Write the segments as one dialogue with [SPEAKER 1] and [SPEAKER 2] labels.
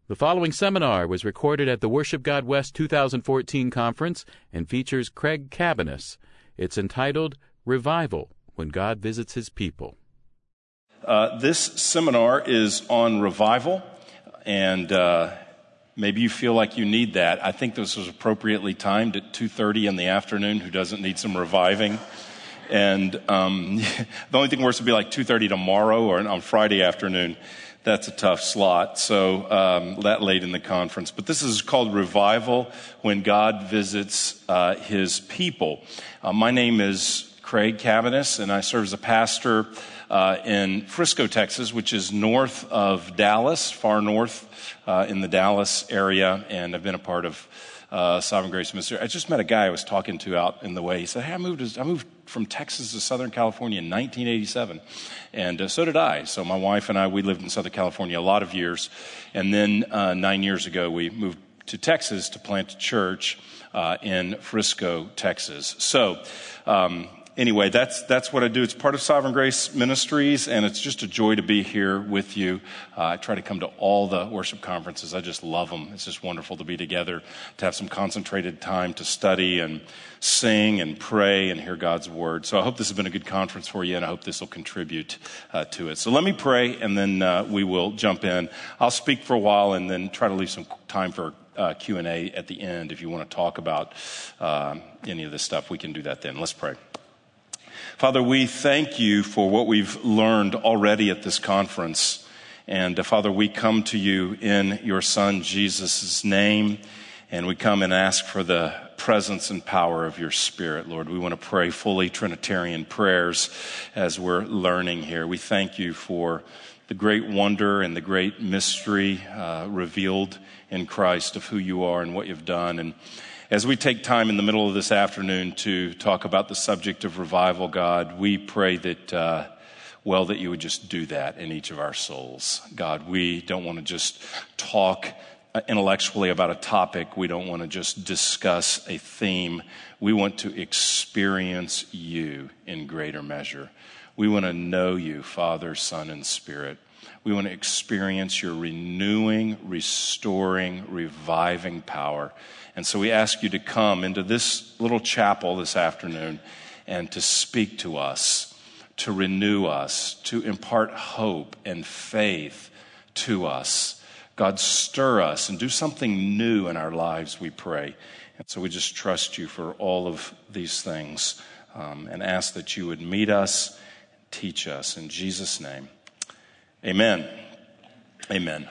[SPEAKER 1] The following seminar was recorded at the Worship God West 2014 conference and features Craig Cabaniss. It's entitled, Revival, When God Visits His People.
[SPEAKER 2] This seminar is on revival, and maybe you feel like you need that. I think this was appropriately timed at 2:30 in the afternoon. Who doesn't need some reviving? And the only thing worse would be like 2:30 tomorrow or on Friday afternoon. That's a tough slot, so that late in the conference. But this is called Revival, When God Visits His People. My name is Craig Cabaniss, and I serve as a pastor in Frisco, Texas, which is north of Dallas, far north in the Dallas area, and I've been a part of Sovereign Grace Ministry. I just met a guy I was talking to out in the way. He said, hey, I moved from Texas to Southern California in 1987, and so did I. So my wife and I, we lived in Southern California a lot of years, and then 9 years ago we moved to Texas to plant a church in Frisco, Texas. So anyway, that's what I do. It's part of Sovereign Grace Ministries, and it's just a joy to be here with you. I try to come to all the worship conferences. I just love them. It's just wonderful to be together, to have some concentrated time to study and sing and pray and hear God's word. So I hope this has been a good conference for you, and I hope this will contribute to it. So let me pray, and then we will jump in. I'll speak for a while and then try to leave some time for Q&A at the end. If you want to talk about any of this stuff, we can do that then. Let's pray. Father, we thank you for what we've learned already at this conference. And Father, we come to you in your Son, Jesus' name, and we come and ask for the presence and power of your Spirit, Lord. We want to pray fully Trinitarian prayers as we're learning here. We thank you for the great wonder and the great mystery revealed in Christ of who you are and what you've done. And as we take time in the middle of this afternoon to talk about the subject of revival, God, we pray that, that you would just do that in each of our souls. God, we don't want to just talk intellectually about a topic. We don't want to just discuss a theme. We want to experience you in greater measure. We want to know you, Father, Son, and Spirit. We want to experience your renewing, restoring, reviving power. And so we ask you to come into this little chapel this afternoon and to speak to us, to renew us, to impart hope and faith to us. God, stir us and do something new in our lives, we pray. And so we just trust you for all of these things and ask that you would meet us, teach us. In Jesus' name, amen. Amen.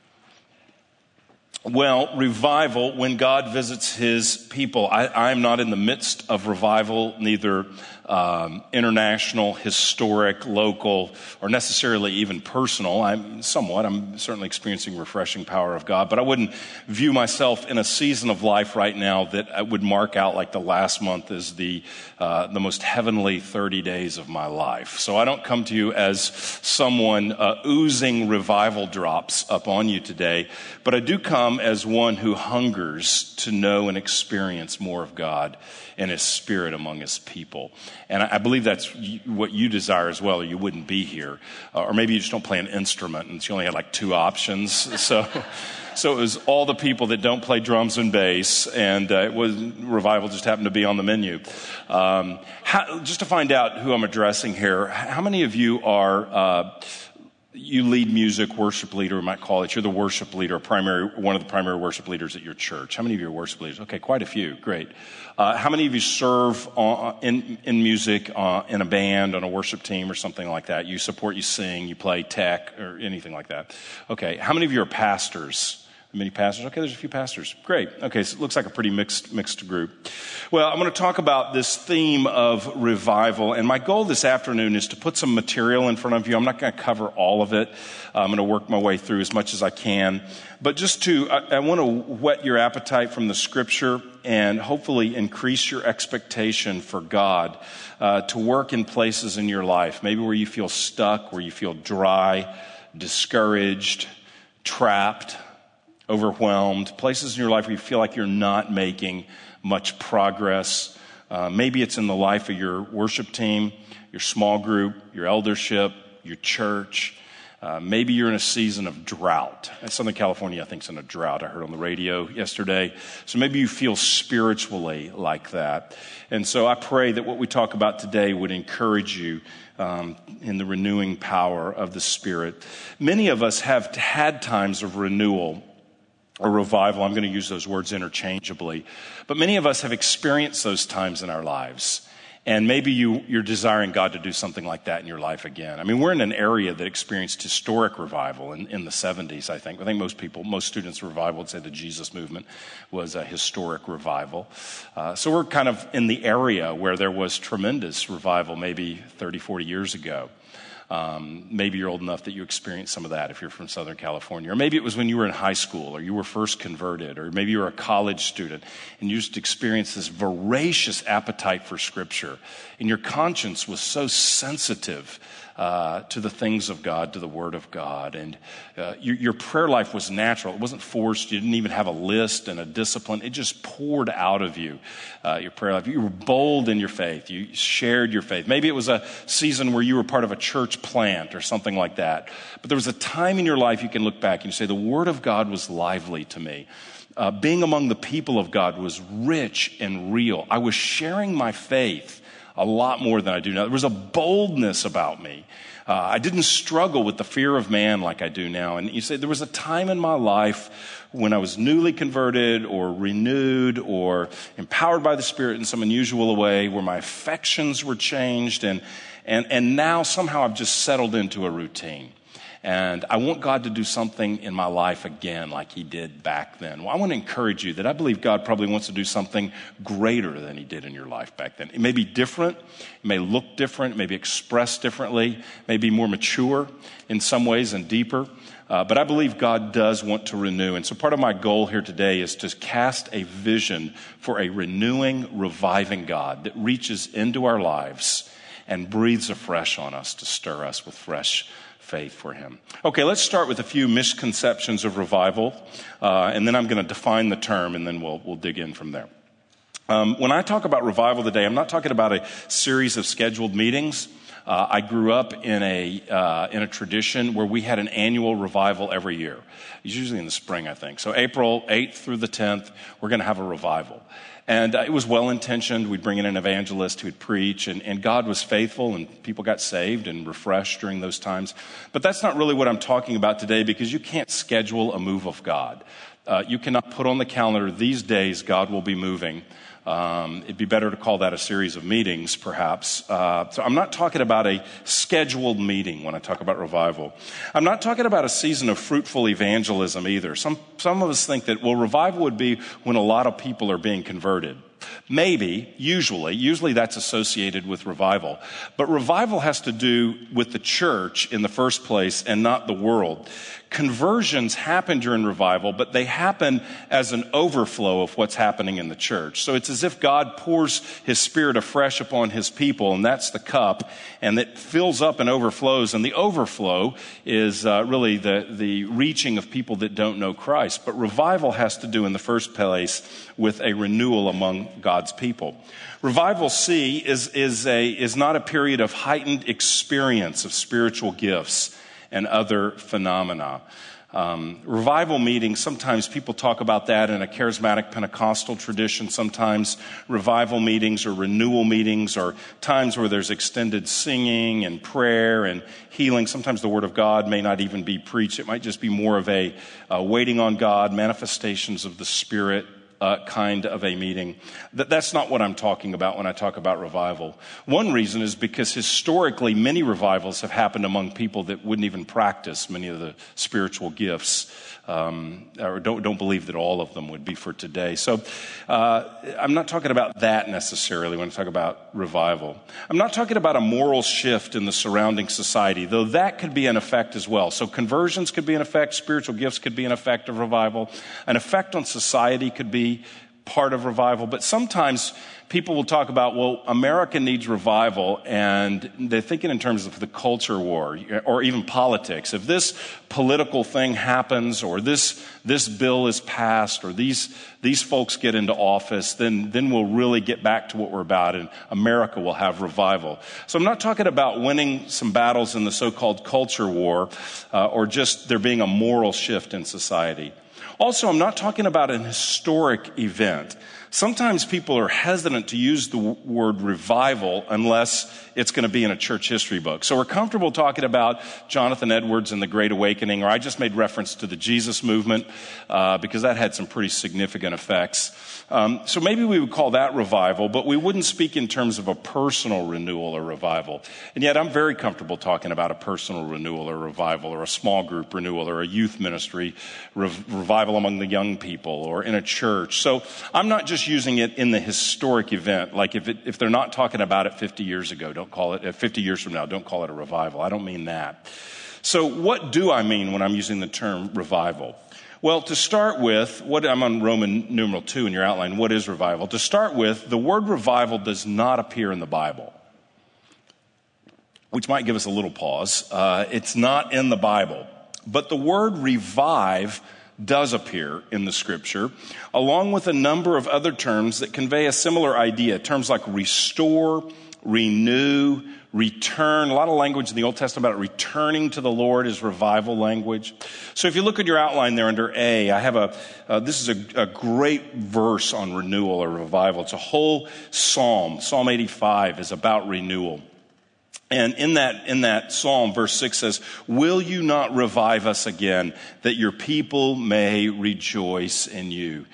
[SPEAKER 2] Well, revival, when God visits his people. I'm not in the midst of revival, neither international, historic, local, or necessarily even personal. I'm certainly experiencing refreshing power of God, but I wouldn't view myself in a season of life right now that I would mark out like the last month as the most heavenly 30 days of my life. So I don't come to you as someone oozing revival drops upon you today, but I do come as one who hungers to know and experience more of God and his Spirit among his people. And I believe that's what you desire as well, or you wouldn't be here. Or maybe you just don't play an instrument and you only had like 2 options. So it was all the people that don't play drums and bass, and revival just happened to be on the menu. Just to find out who I'm addressing here, how many of you are you lead music, worship leader, we might call it. You're the worship leader, one of the primary worship leaders at your church. How many of you are worship leaders? Okay, quite a few. Great. How many of you serve in music, in a band, on a worship team or something like that? You support, you sing, you play tech or anything like that. Okay, how many of you are pastors? Many pastors? Okay, there's a few pastors. Great. Okay, so it looks like a pretty mixed group. Well, I'm going to talk about this theme of revival, and my goal this afternoon is to put some material in front of you. I'm not going to cover all of it. I'm going to work my way through as much as I can. But just I want to whet your appetite from the Scripture and hopefully increase your expectation for God to work in places in your life, maybe where you feel stuck, where you feel dry, discouraged, trapped, overwhelmed, places in your life where you feel like you're not making much progress. Maybe it's in the life of your worship team, your small group, your eldership, your church. Maybe you're in a season of drought. Southern California, I think, is in a drought. I heard on the radio yesterday. So maybe you feel spiritually like that. And so I pray that what we talk about today would encourage you in the renewing power of the Spirit. Many of us have had times of renewal or revival. I'm going to use those words interchangeably. But many of us have experienced those times in our lives. And maybe you're desiring God to do something like that in your life again. I mean, we're in an area that experienced historic revival in the 70s, I think. I think most students of revival would say the Jesus movement was a historic revival. So we're kind of in the area where there was tremendous revival maybe 30, 40 years ago. Maybe you're old enough that you experienced some of that if you're from Southern California. Or maybe it was when you were in high school or you were first converted. Or maybe you were a college student and you just experienced this voracious appetite for Scripture. And your conscience was so sensitive to the things of God, to the Word of God. And your prayer life was natural. It wasn't forced. You didn't even have a list and a discipline. It just poured out of you, your prayer life. You were bold in your faith. You shared your faith. Maybe it was a season where you were part of a church plant or something like that. But there was a time in your life you can look back and you say, the Word of God was lively to me. Being among the people of God was rich and real. I was sharing my faith a lot more than I do now. There was a boldness about me. I didn't struggle with the fear of man like I do now. And you say there was a time in my life when I was newly converted or renewed or empowered by the Spirit in some unusual way where my affections were changed and now somehow I've just settled into a routine. And I want God to do something in my life again like he did back then. Well, I want to encourage you that I believe God probably wants to do something greater than he did in your life back then. It may be different. It may look different. It may be expressed differently. It may be more mature in some ways and deeper. But I believe God does want to renew. And so part of my goal here today is to cast a vision for a renewing, reviving God that reaches into our lives and breathes afresh on us to stir us with fresh faith for him. Okay, let's start with a few misconceptions of revival, and then I'm going to define the term, and then we'll dig in from there. When I talk about revival today, I'm not talking about a series of scheduled meetings. I grew up in a tradition where we had an annual revival every year. It's usually in the spring, I think. So April 8th through the 10th, we're going to have a revival. And it was well-intentioned. We'd bring in an evangelist who would preach, and God was faithful, and people got saved and refreshed during those times. But that's not really what I'm talking about today, because you can't schedule a move of God. You cannot put on the calendar, these days God will be moving. It'd be better to call that a series of meetings, perhaps. So I'm not talking about a scheduled meeting when I talk about revival. I'm not talking about a season of fruitful evangelism either. Some of us think that, well, revival would be when a lot of people are being converted. Maybe, usually that's associated with revival. But revival has to do with the church in the first place and not the world. Conversions happen during revival, but they happen as an overflow of what's happening in the church. So it's as if God pours his Spirit afresh upon his people, and that's the cup, and it fills up and overflows. And the overflow is really the reaching of people that don't know Christ. But revival has to do in the first place with a renewal among God's people. Revival C is not a period of heightened experience of spiritual gifts and other phenomena. Revival meetings, sometimes people talk about that in a charismatic Pentecostal tradition. Sometimes revival meetings or renewal meetings are times where there's extended singing and prayer and healing. Sometimes the Word of God may not even be preached. It might just be more of a waiting on God, manifestations of the Spirit, kind of a meeting. That's not what I'm talking about when I talk about revival. One reason is because historically many revivals have happened among people that wouldn't even practice many of the spiritual gifts, or don't believe that all of them would be for today. So I'm not talking about that necessarily when I talk about revival. I'm not talking about a moral shift in the surrounding society, though that could be an effect as well. So conversions could be an effect, spiritual gifts could be an effect of revival. An effect on society could be part of revival, but sometimes people will talk about, well, America needs revival, and they're thinking in terms of the culture war or even politics. If this political thing happens, or this bill is passed, or these folks get into office, then we'll really get back to what we're about, and America will have revival. So I'm not talking about winning some battles in the so-called culture war, or just there being a moral shift in society. Also, I'm not talking about an historic event. Sometimes people are hesitant to use the word revival unless it's going to be in a church history book. So we're comfortable talking about Jonathan Edwards and the Great Awakening, or I just made reference to the Jesus movement because that had some pretty significant effects. So maybe we would call that revival, but we wouldn't speak in terms of a personal renewal or revival. And yet I'm very comfortable talking about a personal renewal or revival, or a small group renewal, or a youth ministry revival among the young people, or in a church. So I'm not just using it in the historic event. Like if they're not talking about it 50 years ago, don't call it 50 years from now, don't call it a revival. I don't mean that. So what do I mean when I'm using the term revival? Well, to start with, I'm on Roman numeral 2 in your outline. What is revival? To start with, the word revival does not appear in the Bible, which might give us a little pause. It's not in the Bible. But the word revive does appear in the scripture, along with a number of other terms that convey a similar idea. Terms like restore, renew, return. A lot of language in the Old Testament about returning to the Lord is revival language. So if you look at your outline there under A, I have this is a great verse on renewal or revival. It's a whole psalm. Psalm 85 is about renewal. And in that psalm, verse 6 says, "Will you not revive us again, that your people may rejoice in you?"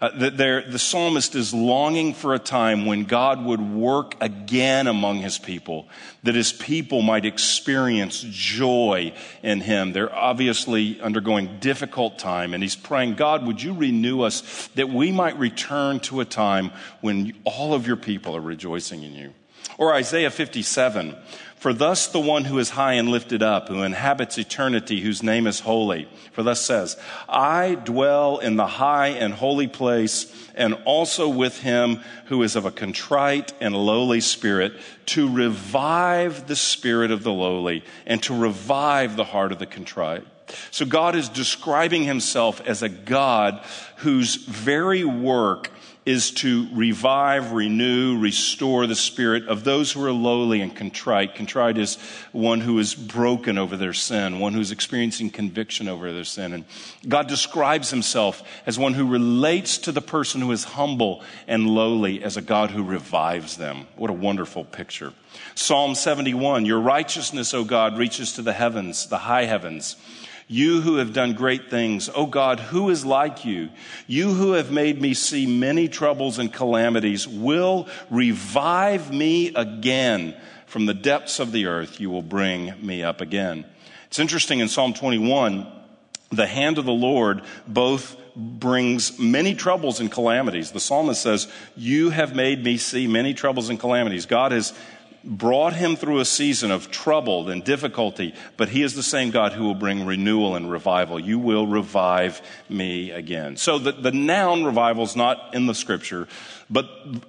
[SPEAKER 2] The psalmist is longing for a time when God would work again among his people, that his people might experience joy in him. They're obviously undergoing difficult time, and he's praying, God, would you renew us, that we might return to a time when all of your people are rejoicing in you. Or Isaiah 57, "For thus the one who is high and lifted up, who inhabits eternity, whose name is holy, for thus says, I dwell in the high and holy place, and also with him who is of a contrite and lowly spirit, to revive the spirit of the lowly, and to revive the heart of the contrite." So God is describing himself as a God whose very work is to revive, renew, restore the spirit of those who are lowly and contrite. Contrite is one who is broken over their sin, one who's experiencing conviction over their sin. And God describes himself as one who relates to the person who is humble and lowly as a God who revives them. What a wonderful picture. Psalm 71, "Your righteousness, O God, reaches to the heavens, the high heavens. You who have done great things, O God, who is like you? You who have made me see many troubles and calamities will revive me again. From the depths of the earth, you will bring me up again." It's interesting in Psalm 21, the hand of the Lord both brings many troubles and calamities. The psalmist says, you have made me see many troubles and calamities. God has brought him through a season of trouble and difficulty, but he is the same God who will bring renewal and revival. You will revive me again. So the noun revival is not in the scripture, but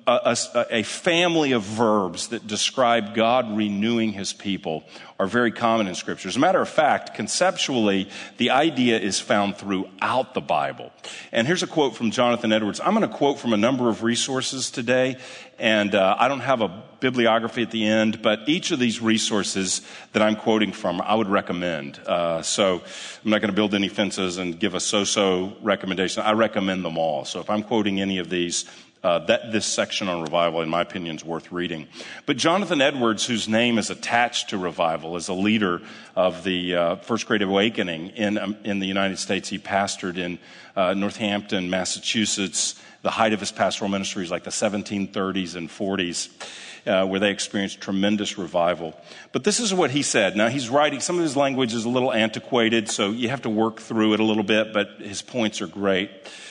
[SPEAKER 2] a family of verbs that describe God renewing his people are very common in scripture. As a matter of fact, conceptually, the idea is found throughout the Bible. And here's a quote from Jonathan Edwards. I'm going to quote from a number of resources today, and I don't have a bibliography at the end, but each of these resources that I'm quoting from, I would recommend. So I'm not going to build any fences and give a so-so recommendation. I recommend them all. So if I'm quoting any of these, this section on revival, in my opinion, is worth reading. But Jonathan Edwards, whose name is attached to revival, is a leader of the First Great Awakening in the United States. He pastored in Northampton, Massachusetts. The height of his pastoral ministry is like the 1730s and 40s, where they experienced tremendous revival. But this is what he said. Now, he's writing, some of his language is a little antiquated, so you have to work through it a little bit, but his points are great.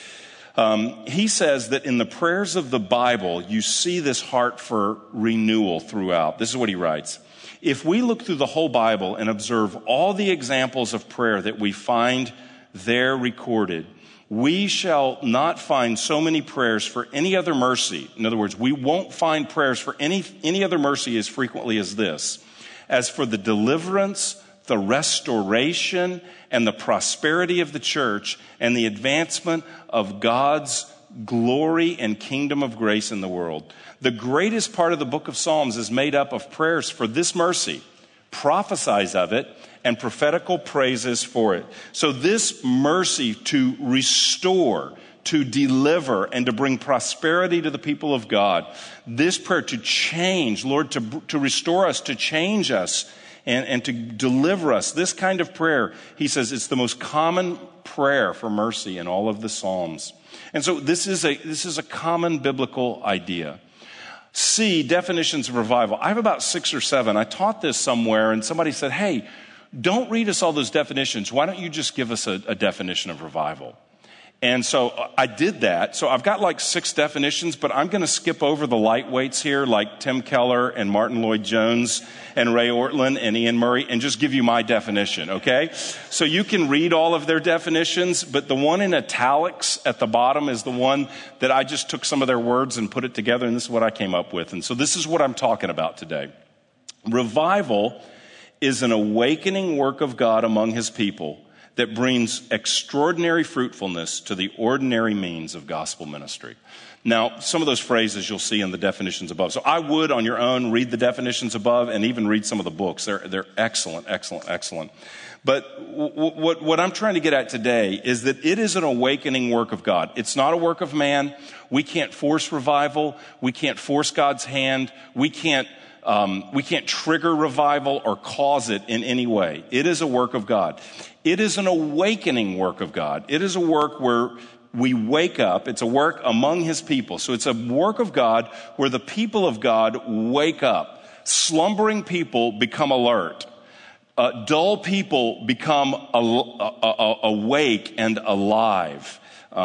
[SPEAKER 2] He says that in the prayers of the Bible, you see this heart for renewal throughout. This is what he writes. If we look through the whole Bible and observe all the examples of prayer that we find there recorded. We shall not find so many prayers for any other mercy. In other words, we won't find prayers for any other mercy as frequently as this. As for the deliverance, the restoration, and the prosperity of the church, and the advancement of God's glory and kingdom of grace in the world. The greatest part of the book of Psalms is made up of prayers for this mercy, prophesies of it, and prophetical praises for it. So this mercy to restore, to deliver, and to bring prosperity to the people of God, this prayer to change, Lord, to restore us, to change us, and to deliver us, this kind of prayer, he says, it's the most common prayer for mercy in all of the Psalms. And so this is a common biblical idea. C, definitions of revival. I have about 6 or 7. I taught this somewhere, and somebody said, hey, don't read us all those definitions. Why don't you just give us a definition of revival? And so I did that. So I've got like 6 definitions, but I'm going to skip over the lightweights here, like Tim Keller and Martin Lloyd-Jones and Ray Ortlund and Ian Murray, and just give you my definition, okay? So you can read all of their definitions, but the one in italics at the bottom is the one that I just took some of their words and put it together, and this is what I came up with. And so this is what I'm talking about today. Revival is an awakening work of God among his people that brings extraordinary fruitfulness to the ordinary means of gospel ministry. Now, some of those phrases you'll see in the definitions above. So I would, on your own, read the definitions above and even read some of the books. They're excellent, excellent, excellent. But what I'm trying to get at today is that it is an awakening work of God. It's not a work of man. We can't force revival. We can't force God's hand. We can't trigger revival or cause it in any way. It is a work of God. It is an awakening work of God. It is a work where we wake up. It's a work among his people. So it's a work of God where the people of God wake up. Slumbering people become alert. Dull people become awake and alive.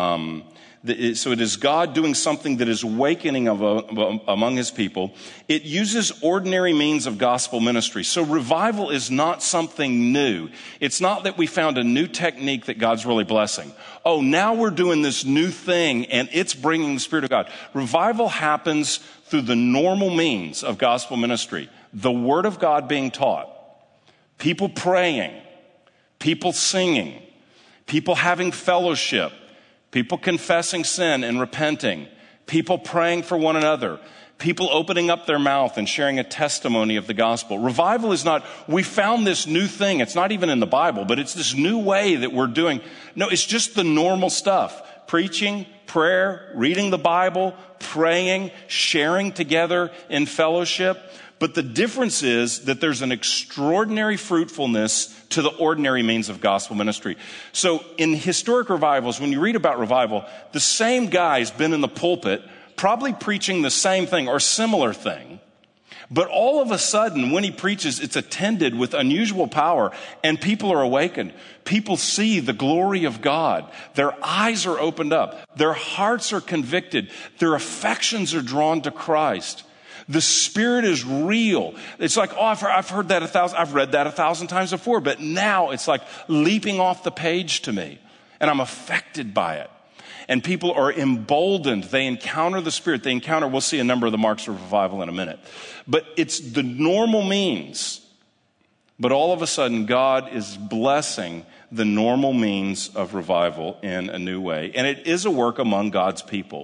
[SPEAKER 2] So it is God doing something that is awakening among his people. It uses ordinary means of gospel ministry. So revival is not something new. It's not that we found a new technique that God's really blessing. Oh, now we're doing this new thing and it's bringing the Spirit of God. Revival happens through the normal means of gospel ministry. The Word of God being taught, people praying, people singing, people having fellowship, people confessing sin and repenting, people praying for one another, people opening up their mouth and sharing a testimony of the gospel. Revival is not, we found this new thing. It's not even in the Bible, but it's this new way that we're doing. No, it's just the normal stuff. Preaching, prayer, reading the Bible, praying, sharing together in fellowship. But the difference is that there's an extraordinary fruitfulness to the ordinary means of gospel ministry. So in historic revivals, when you read about revival, the same guy's been in the pulpit, probably preaching the same thing or similar thing. But all of a sudden, when he preaches, it's attended with unusual power and people are awakened. People see the glory of God. Their eyes are opened up. Their hearts are convicted. Their affections are drawn to Christ. The Spirit is real. It's like, oh, I've read that 1,000 times before, but now it's like leaping off the page to me, and I'm affected by it. And people are emboldened. They encounter the Spirit. We'll see a number of the marks of revival in a minute. But it's the normal means. But all of a sudden, God is blessing the normal means of revival in a new way. And it is a work among God's people.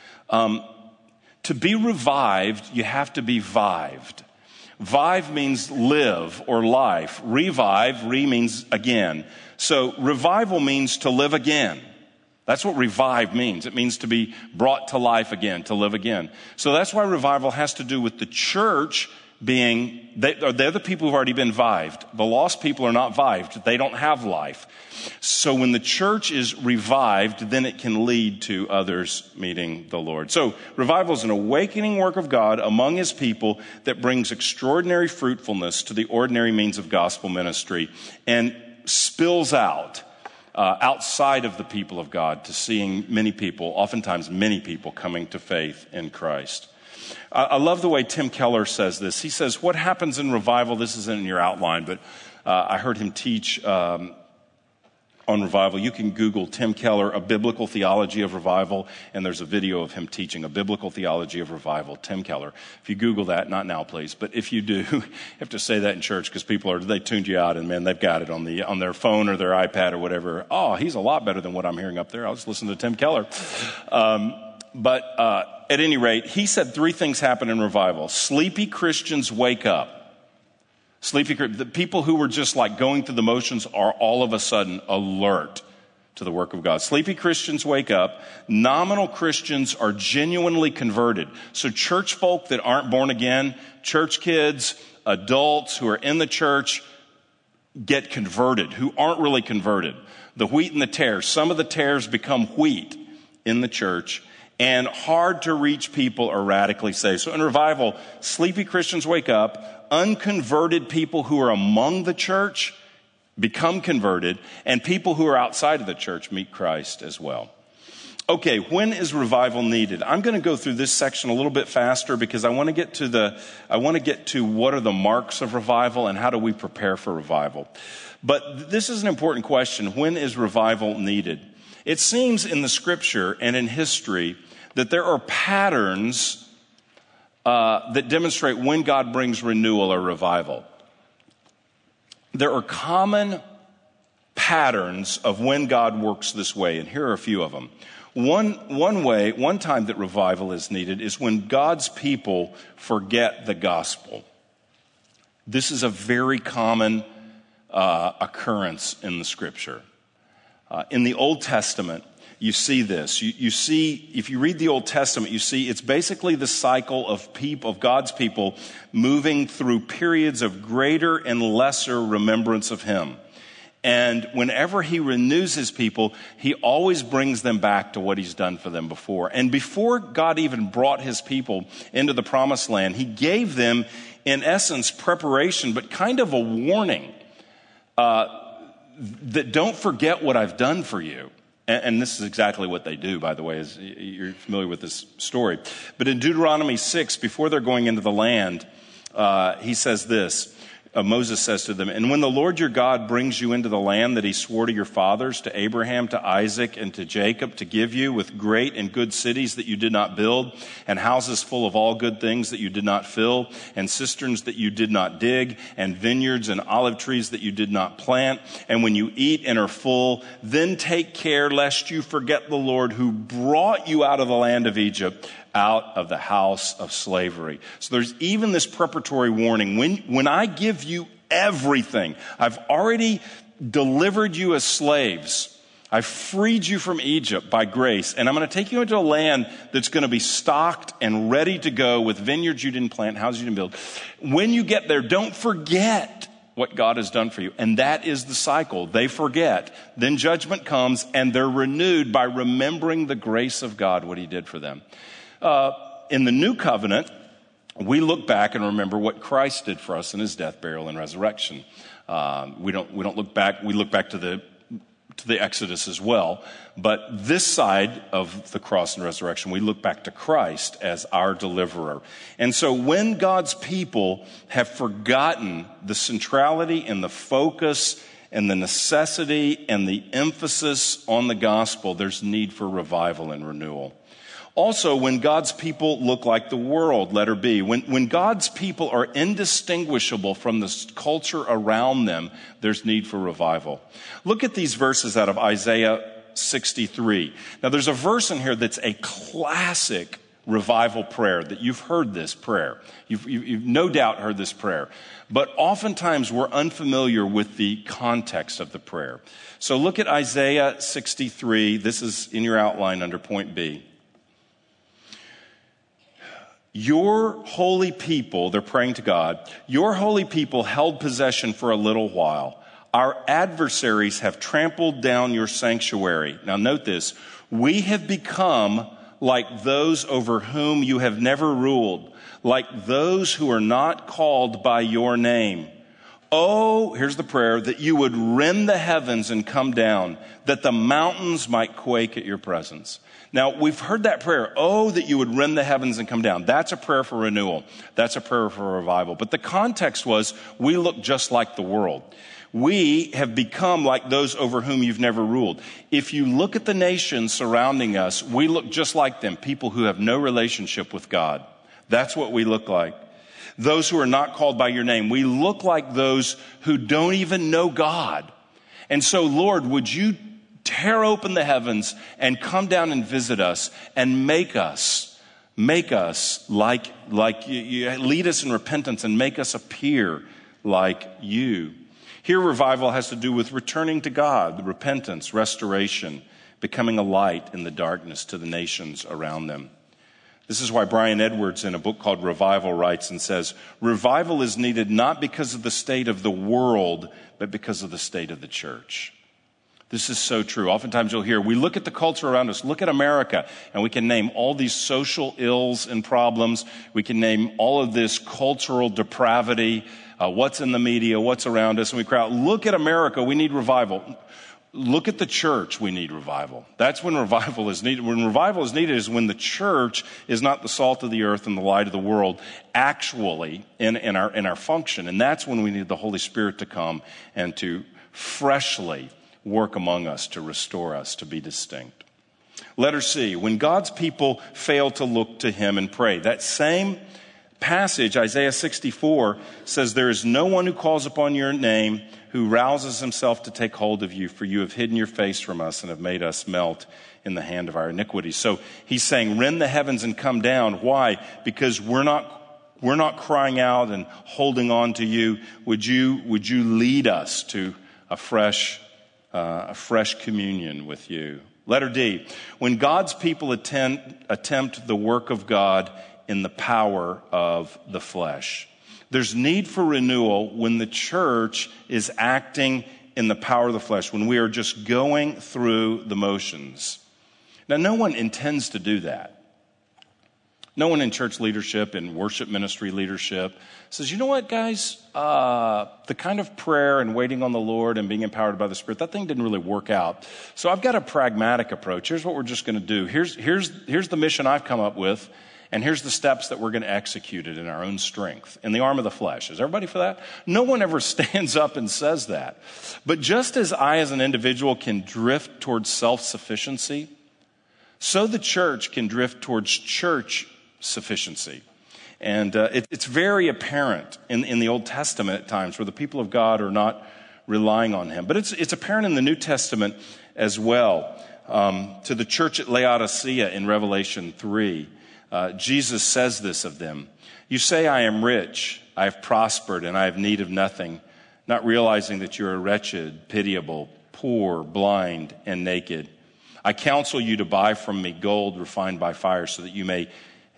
[SPEAKER 2] To be revived, you have to be vived. Vive means live or life. Revive, means again. So revival means to live again. That's what revive means. It means to be brought to life again, to live again. So that's why revival has to do with the church being, they're the people who've already been vived. The lost people are not vived. They don't have life. So when the church is revived, then it can lead to others meeting the Lord. So revival is an awakening work of God among his people that brings extraordinary fruitfulness to the ordinary means of gospel ministry and spills out outside of the people of God to seeing many people, oftentimes many people, coming to faith in Christ. I love the way Tim Keller says this. He says, what happens in revival, this isn't in your outline, but I heard him teach on revival. You can Google Tim Keller, A Biblical Theology of Revival, and there's a video of him teaching A Biblical Theology of Revival, Tim Keller. If you Google that, not now, please, but if you do, you have to say that in church because they tuned you out, and man, they've got it on their phone or their iPad or whatever. Oh, he's a lot better than what I'm hearing up there. I'll just listen to Tim Keller. But at any rate, he said 3 things happen in revival. Sleepy Christians wake up. The people who were just like going through the motions are all of a sudden alert to the work of God. Sleepy Christians wake up. Nominal Christians are genuinely converted. So church folk that aren't born again, church kids, adults who are in the church get converted, who aren't really converted. The wheat and the tares. Some of the tares become wheat in the church. And hard to reach people are radically saved. So in revival, sleepy Christians wake up. Unconverted people who are among the church become converted, and people who are outside of the church meet Christ as well. Okay, when is revival needed? I'm going to go through this section a little bit faster because I want to get to what are the marks of revival and how do we prepare for revival. But this is an important question. When is revival needed? It seems in the scripture and in history that there are patterns that demonstrate when God brings renewal or revival. There are common patterns of when God works this way, and here are a few of them. One time that revival is needed is when God's people forget the gospel. This is a very common occurrence in the scripture. In the Old Testament, you see this. You see, if you read the Old Testament, you see it's basically the cycle of God's people moving through periods of greater and lesser remembrance of Him. And whenever He renews His people, He always brings them back to what He's done for them before. And before God even brought His people into the Promised Land, He gave them, in essence, preparation, but kind of a warning that don't forget what I've done for you. And this is exactly what they do, by the way, as you're familiar with this story. But in Deuteronomy 6, before they're going into the land, he says this. Moses says to them, "And when the Lord your God brings you into the land that He swore to your fathers, to Abraham, to Isaac, and to Jacob, to give you with great and good cities that you did not build, and houses full of all good things that you did not fill, and cisterns that you did not dig, and vineyards and olive trees that you did not plant, and when you eat and are full, then take care lest you forget the Lord who brought you out of the land of Egypt, out of the house of slavery." So there's even this preparatory warning. When I give you everything, I've already delivered you as slaves. I've freed you from Egypt by grace, and I'm going to take you into a land that's going to be stocked and ready to go with vineyards you didn't plant, houses you didn't build. When you get there, don't forget what God has done for you. And that is the cycle. They forget. Then judgment comes, and they're renewed by remembering the grace of God, what He did for them. In the new covenant, we look back and remember what Christ did for us in His death, burial, and resurrection. We don't look back. We look back to the Exodus as well. But this side of the cross and resurrection, we look back to Christ as our deliverer. And so when God's people have forgotten the centrality and the focus and the necessity and the emphasis on the gospel, there's need for revival and renewal. Also, when God's people look like the world, letter B, when God's people are indistinguishable from the culture around them, there's need for revival. Look at these verses out of Isaiah 63. Now, there's a verse in here that's a classic revival prayer, that you've heard this prayer. You've no doubt heard this prayer. But oftentimes we're unfamiliar with the context of the prayer. So look at Isaiah 63. This is in your outline under point B. Your holy people, they're praying to God, your holy people held possession for a little while. Our adversaries have trampled down your sanctuary. Now note this. We have become like those over whom you have never ruled, like those who are not called by your name. Oh, here's the prayer, that you would rend the heavens and come down, that the mountains might quake at your presence. Now, we've heard that prayer, oh, that you would rend the heavens and come down. That's a prayer for renewal. That's a prayer for revival. But the context was, we look just like the world. We have become like those over whom you've never ruled. If you look at the nations surrounding us, we look just like them, people who have no relationship with God. That's what we look like. Those who are not called by your name. We look like those who don't even know God. And so, Lord, would you tear open the heavens and come down and visit us and make us like you, lead us in repentance and make us appear like you. Here, revival has to do with returning to God, repentance, restoration, becoming a light in the darkness to the nations around them. This is why Brian Edwards, in a book called Revival, writes and says, revival is needed not because of the state of the world, but because of the state of the church. This is so true. Oftentimes you'll hear, we look at the culture around us, look at America, and we can name all these social ills and problems. We can name all of this cultural depravity, what's in the media, what's around us, and we cry out, look at America, we need revival. Look at the church, we need revival. That's when revival is needed. When revival is needed is when the church is not the salt of the earth and the light of the world, actually in our function. And that's when we need the Holy Spirit to come and to freshly work among us, to restore us, to be distinct. Letter C, when God's people fail to look to him and pray. That same passage, Isaiah 64, says, there is no one who calls upon your name, who rouses himself to take hold of you, for you have hidden your face from us and have made us melt in the hand of our iniquity. So he's saying, rend the heavens and come down. Why? Because we're not crying out and holding on to you. Would you lead us to a fresh communion with you? Letter D, when God's people attempt the work of God in the power of the flesh. There's need for renewal when the church is acting in the power of the flesh, when we are just going through the motions. Now, no one intends to do that. No one in church leadership and worship ministry leadership says, you know what, guys, the kind of prayer and waiting on the Lord and being empowered by the Spirit, that thing didn't really work out. So I've got a pragmatic approach. Here's what we're just going to do. Here's the mission I've come up with. And here's the steps that we're going to execute it in our own strength, in the arm of the flesh. Is everybody for that? No one ever stands up and says that. But just as I as an individual can drift towards self-sufficiency, so the church can drift towards church sufficiency. And it's very apparent in the Old Testament at times where the people of God are not relying on him. But it's apparent in the New Testament as well. To the church at Laodicea in Revelation 3, Jesus says this of them. You say, I am rich, I have prospered, and I have need of nothing, not realizing that you are wretched, pitiable, poor, blind, and naked. I counsel you to buy from me gold refined by fire so that you may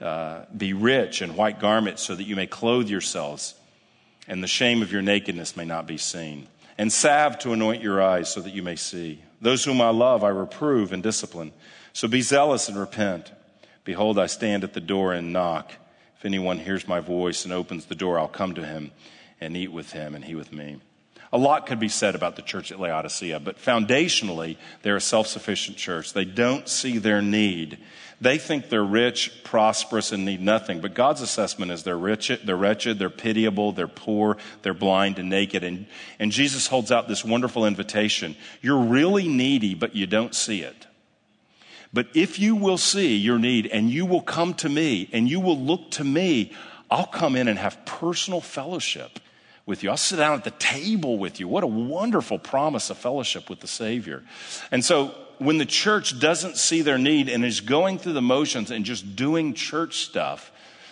[SPEAKER 2] be rich, and white garments so that you may clothe yourselves, and the shame of your nakedness may not be seen, and salve to anoint your eyes so that you may see. Those whom I love I reprove and discipline. So be zealous and repent. Behold, I stand at the door and knock. If anyone hears my voice and opens the door, I'll come to him and eat with him and he with me. A lot could be said about the church at Laodicea, but foundationally, they're a self-sufficient church. They don't see their need. They think they're rich, prosperous, and need nothing. But God's assessment is they're wretched, they're pitiable, they're poor, they're blind and naked. And Jesus holds out this wonderful invitation. You're really needy, but you don't see it. But if you will see your need and you will come to me and you will look to me, I'll come in and have personal fellowship with you. I'll sit down at the table with you. What a wonderful promise of fellowship with the Savior. And so when the church doesn't see their need and is going through the motions and just doing church stuff,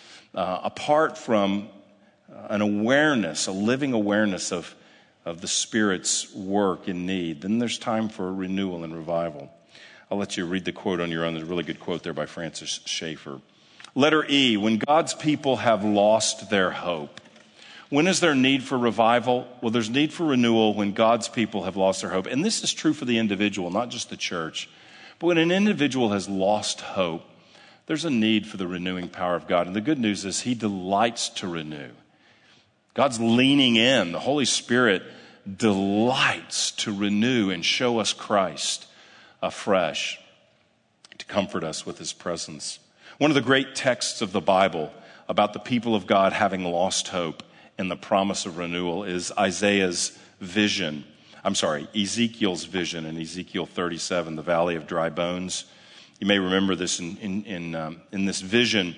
[SPEAKER 2] apart from an awareness, a living awareness of the Spirit's work and need, then there's time for renewal and revival. I'll let you read the quote on your own. There's a really good quote there by Francis Schaeffer. Letter E, when God's people have lost their hope. When is there need for revival? Well, there's need for renewal when God's people have lost their hope. And this is true for the individual, not just the church. But when an individual has lost hope, there's a need for the renewing power of God. And the good news is he delights to renew. God's leaning in. The Holy Spirit delights to renew and show us Christ afresh, to comfort us with his presence. One of the great texts of the Bible about the people of God having lost hope and the promise of renewal is Isaiah's vision. Ezekiel's vision in Ezekiel 37, the valley of dry bones. You may remember this in this vision.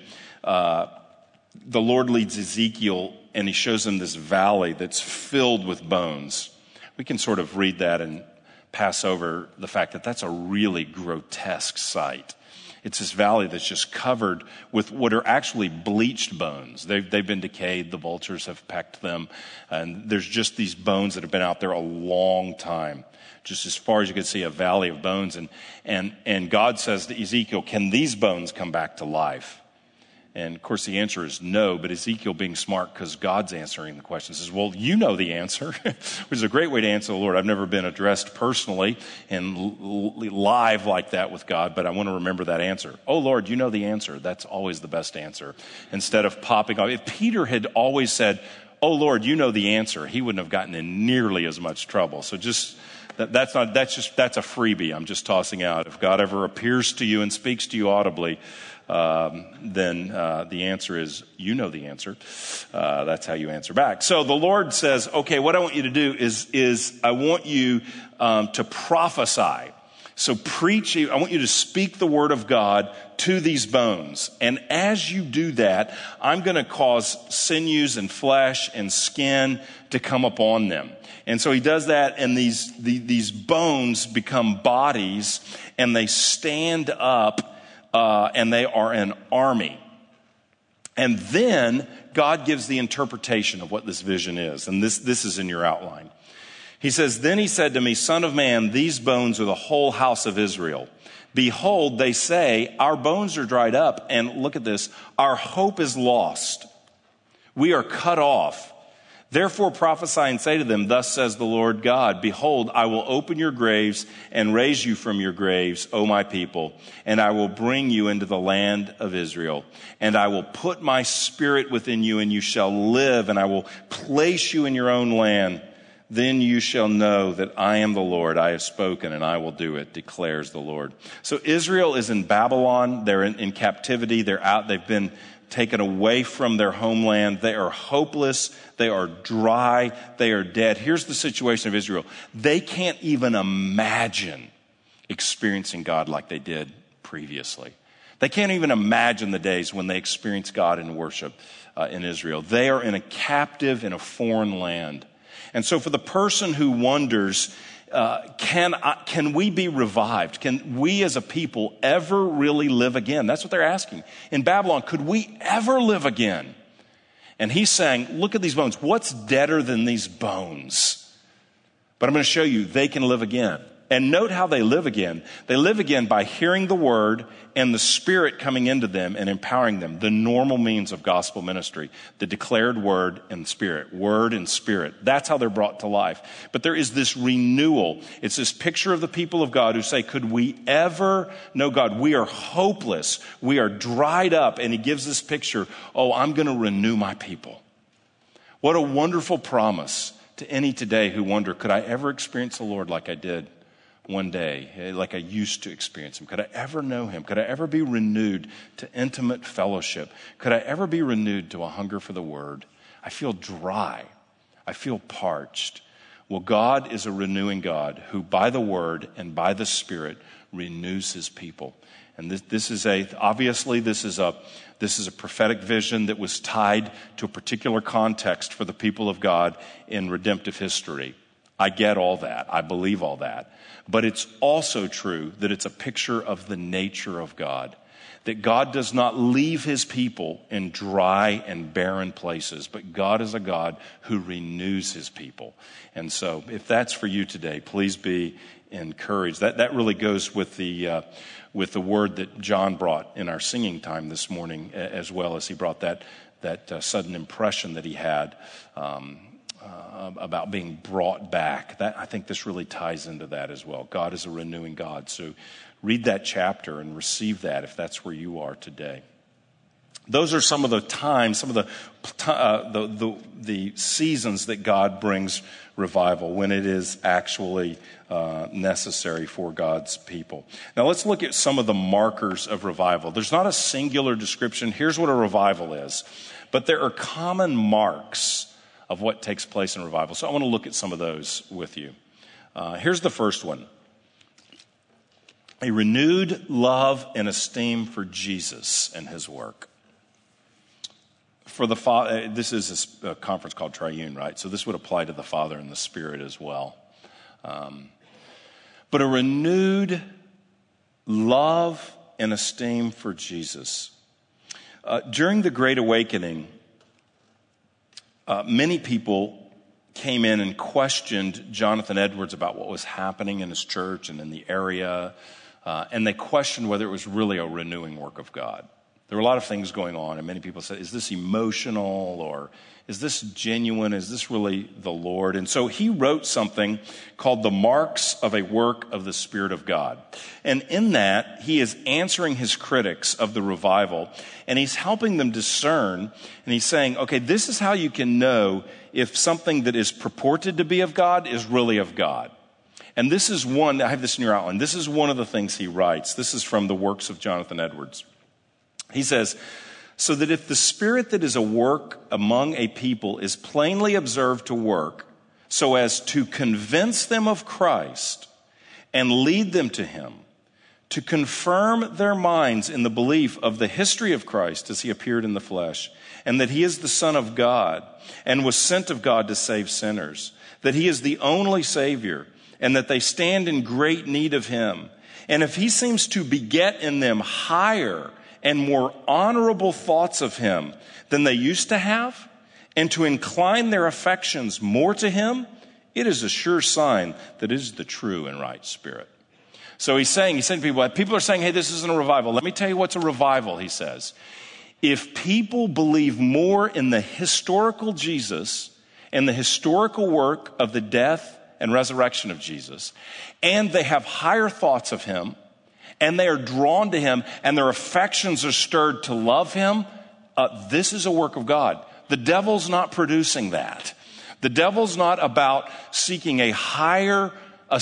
[SPEAKER 2] The Lord leads Ezekiel and he shows him this valley that's filled with bones. We can sort of read that and pass over the fact that that's a really grotesque sight. It's this valley that's just covered with what are actually bleached bones. They've been decayed. The vultures have pecked them. And there's just these bones that have been out there a long time. Just as far as you can see, a valley of bones. And God says to Ezekiel, can these bones come back to life? And of course the answer is no, but Ezekiel, being smart because God's answering the question, says, well, you know the answer, which is a great way to answer the Lord. I've never been addressed personally and live like that with God, but I want to remember that answer. Oh, Lord, you know the answer. That's always the best answer. Instead of popping off. If Peter had always said, oh, Lord, you know the answer, he wouldn't have gotten in nearly as much trouble. So just that's a freebie I'm just tossing out. If God ever appears to you and speaks to you audibly, then the answer is, you know the answer. That's how you answer back. So the Lord says, okay, what I want you to do is I want you to prophesy. So I want you to speak the word of God to these bones. And as you do that, I'm going to cause sinews and flesh and skin to come upon them. And so he does that, and these bones become bodies, and they stand up, and they are an army. And then God gives the interpretation of what this vision is. And this is in your outline. He says, then he said to me, Son of man, these bones are the whole house of Israel. Behold, they say, our bones are dried up. And look at this, our hope is lost. We are cut off. Therefore prophesy and say to them, thus says the Lord God, behold, I will open your graves and raise you from your graves, O my people, and I will bring you into the land of Israel. And I will put my spirit within you, and you shall live, and I will place you in your own land. Then you shall know that I am the Lord. I have spoken, and I will do it, declares the Lord. So Israel is in Babylon. They're in captivity. They're out. They've been taken away from their homeland. They are hopeless. They are dry. They are dead. Here's the situation of Israel. They can't even imagine experiencing God like they did previously. They can't even imagine the days when they experienced God in worship in Israel. They are in a captive in a foreign land. And so for the person who wonders, can we be revived? Can we as a people ever really live again? That's what they're asking. In Babylon, could we ever live again? And he's saying, look at these bones. What's deader than these bones? But I'm going to show you they can live again. And note how they live again. They live again by hearing the word and the Spirit coming into them and empowering them. The normal means of gospel ministry. The declared word and spirit. Word and spirit. That's how they're brought to life. But there is this renewal. It's this picture of the people of God who say, could we ever know God? We are hopeless. We are dried up. And he gives this picture, oh, I'm going to renew my people. What a wonderful promise to any today who wonder, could I ever experience the Lord like I did one day, like I used to experience him? Could I ever know him? Could I ever be renewed to intimate fellowship? Could I ever be renewed to a hunger for the word? I feel dry. I feel parched. Well, God is a renewing God who by the word and by the Spirit renews his people. And this is a prophetic vision that was tied to a particular context for the people of God in redemptive history. I get all that. I believe all that. But it's also true that it's a picture of the nature of God. That God does not leave his people in dry and barren places, but God is a God who renews his people. And so if that's for you today, please be encouraged. That really goes with the word that John brought in our singing time this morning, as well as he brought that sudden impression that he had about being brought back. I think this really ties into that as well. God is a renewing God. So read that chapter and receive that if that's where you are today. Those are some of the times, some of the seasons that God brings revival, when it is actually necessary for God's people. Now let's look at some of the markers of revival. There's not a singular description. Here's what a revival is. But there are common marks of what takes place in revival. So I want to look at some of those with you. Here's the first one. A renewed love and esteem for Jesus and his work. For the Father, this is a conference called Triune, right? So this would apply to the Father and the Spirit as well. But a renewed love and esteem for Jesus. During the Great Awakening, many people came in and questioned Jonathan Edwards about what was happening in his church and in the area. And they questioned whether it was really a renewing work of God. There were a lot of things going on, and many people said, is this emotional, or is this genuine? Is this really the Lord? And so he wrote something called The Marks of a Work of the Spirit of God. And in that, he is answering his critics of the revival, and he's helping them discern, and he's saying, okay, this is how you can know if something that is purported to be of God is really of God. And this is one, I have this in your outline, this is one of the things he writes. This is from the works of Jonathan Edwards. He says, so that if the Spirit that is a work among a people is plainly observed to work so as to convince them of Christ and lead them to him, to confirm their minds in the belief of the history of Christ as he appeared in the flesh, and that he is the Son of God and was sent of God to save sinners, that he is the only Savior, and that they stand in great need of him. And if he seems to beget in them higher and more honorable thoughts of him than they used to have, and to incline their affections more to him, it is a sure sign that it is the true and right Spirit. So he's saying to people are saying, hey, this isn't a revival. Let me tell you what's a revival, he says. If people believe more in the historical Jesus and the historical work of the death and resurrection of Jesus, and they have higher thoughts of him, and they are drawn to him, and their affections are stirred to love him, this is a work of God. The devil's not producing that. The devil's not about seeking a higher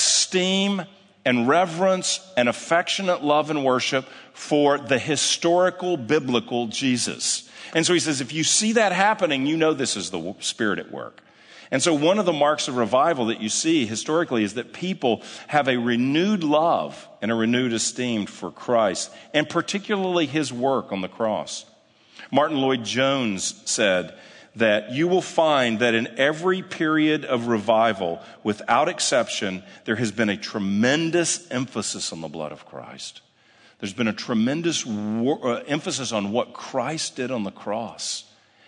[SPEAKER 2] esteem and reverence and affectionate love and worship for the historical biblical Jesus. And so he says, if you see that happening, you know this is the Spirit at work. And so one of the marks of revival that you see historically is that people have a renewed love and a renewed esteem for Christ, and particularly his work on the cross. Martin Lloyd-Jones said that you will find that in every period of revival, without exception, there has been a tremendous emphasis on the blood of Christ. There's been a tremendous emphasis on what Christ did on the cross.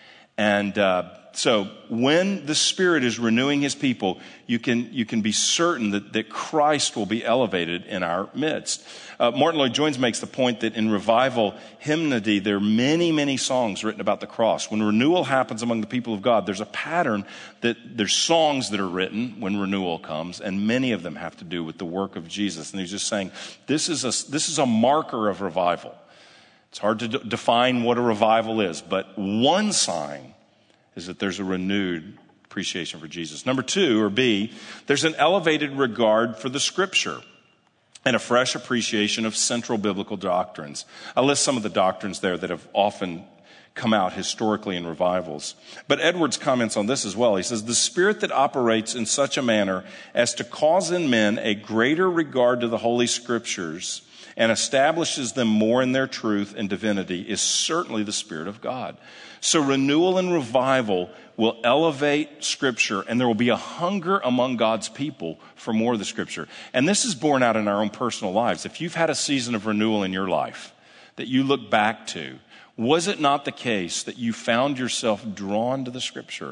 [SPEAKER 2] And so when the Spirit is renewing his people, you can be certain that Christ will be elevated in our midst. Martin Lloyd-Jones makes the point that in revival hymnody, there are many, many songs written about the cross. When renewal happens among the people of God, there's a pattern that there's songs that are written when renewal comes, and many of them have to do with the work of Jesus. And he's just saying, this is a marker of revival. It's hard to define what a revival is, but one sign is that there's a renewed appreciation for Jesus. Number two, or B, there's an elevated regard for the Scripture and a fresh appreciation of central biblical doctrines. I'll list some of the doctrines there that have often come out historically in revivals. But Edwards comments on this as well. He says, the Spirit that operates in such a manner as to cause in men a greater regard to the Holy Scriptures and establishes them more in their truth and divinity is certainly the Spirit of God. So renewal and revival will elevate Scripture, and there will be a hunger among God's people for more of the Scripture. And this is borne out in our own personal lives. If you've had a season of renewal in your life that you look back to, was it not the case that you found yourself drawn to the Scripture,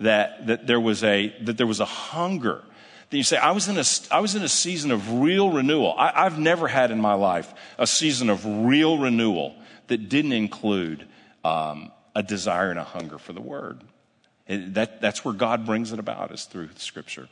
[SPEAKER 2] that there was a hunger? That you say, I was in a season of real renewal. I've never had in my life a season of real renewal that didn't include a desire and a hunger for the Word. That's where God brings it about, is through the Scripture.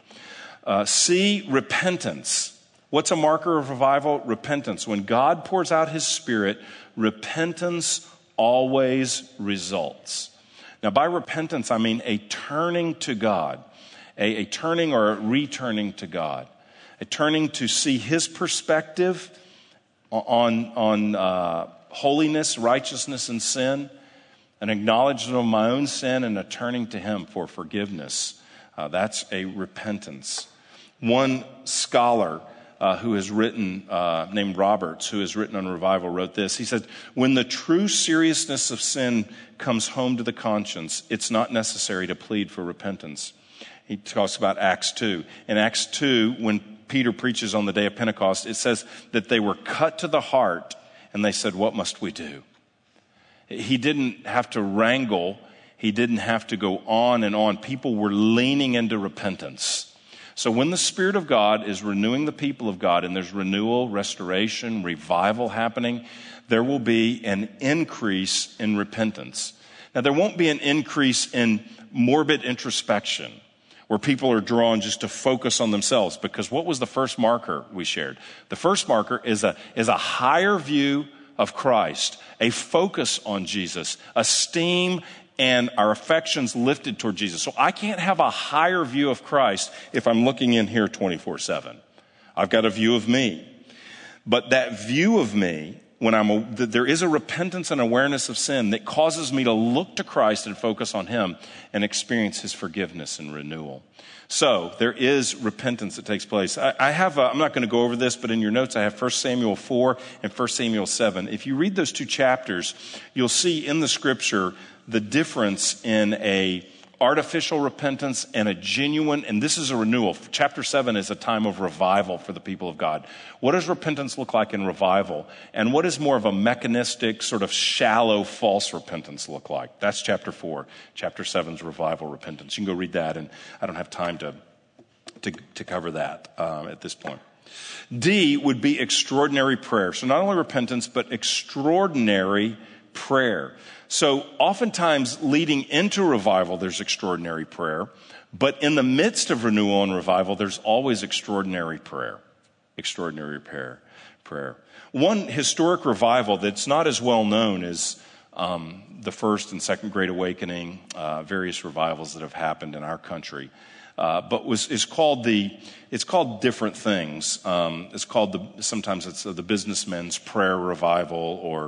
[SPEAKER 2] C, repentance. What's a marker of revival? Repentance. When God pours out his Spirit, repentance always results. Now, by repentance, I mean a turning to God, a turning or a returning to God, a turning to see his perspective on holiness, righteousness, and sin, an acknowledgement of my own sin and a turning to him for forgiveness. That's a repentance. One scholar who has written, named Roberts, who has written on revival, wrote this. He said, when the true seriousness of sin comes home to the conscience, it's not necessary to plead for repentance. He talks about Acts 2. In Acts 2, when Peter preaches on the day of Pentecost, it says that they were cut to the heart and they said, what must we do? He didn't have to wrangle. He didn't have to go on and on. People were leaning into repentance. So when the Spirit of God is renewing the people of God and there's renewal, restoration, revival happening, there will be an increase in repentance. Now, there won't be an increase in morbid introspection where people are drawn just to focus on themselves, because what was the first marker we shared? The first marker is a higher view of Christ, a focus on Jesus, esteem and our affections lifted toward Jesus. So I can't have a higher view of Christ if I'm looking in here 24/7. I've got a view of me. But that view of me, when there is a repentance and awareness of sin that causes me to look to Christ and focus on him and experience his forgiveness and renewal. So there is repentance that takes place. I'm not going to go over this, but in your notes I have 1 Samuel 4 and 1 Samuel 7. If you read those two chapters, you'll see in the scripture the difference in a artificial repentance and a genuine, and this is a renewal. Chapter 7 is a time of revival for the people of God. What does repentance look like in revival? And what does more of a mechanistic, sort of shallow, false repentance look like? That's chapter 4. Chapter 7's revival repentance. You can go read that, and I don't have time to cover that at this point. D would be extraordinary prayer. So not only repentance, but extraordinary prayer. So oftentimes leading into revival, there's extraordinary prayer. But in the midst of renewal and revival, there's always extraordinary prayer. Extraordinary prayer. One historic revival that's not as well known as the First and Second Great Awakening, various revivals that have happened in our country, but is called it's called different things. It's called sometimes it's the businessmen's prayer revival, or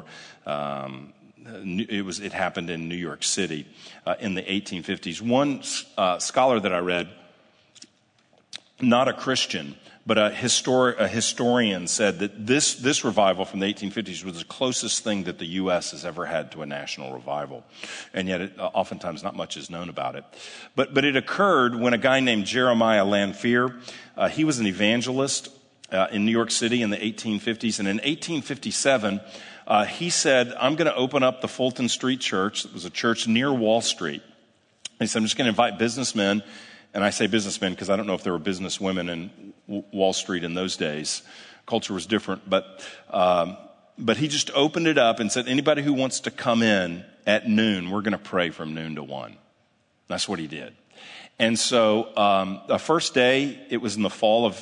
[SPEAKER 2] it happened in New York City in the 1850s. One scholar that I read, not a Christian, but a historian, said that this revival from the 1850s was the closest thing that the U.S. has ever had to a national revival. And yet, oftentimes, not much is known about it. But it occurred when a guy named Jeremiah Lanphier, he was an evangelist in New York City in the 1850s. And in 1857, he said, I'm going to open up the Fulton Street Church. It was a church near Wall Street. He said, I'm just going to invite businessmen. And I say businessmen because I don't know if there were business women in Wall Street in those days. Culture was different. But he just opened it up and said, anybody who wants to come in at noon, we're going to pray from noon to 1. That's what he did. And so the first day, it was in the fall of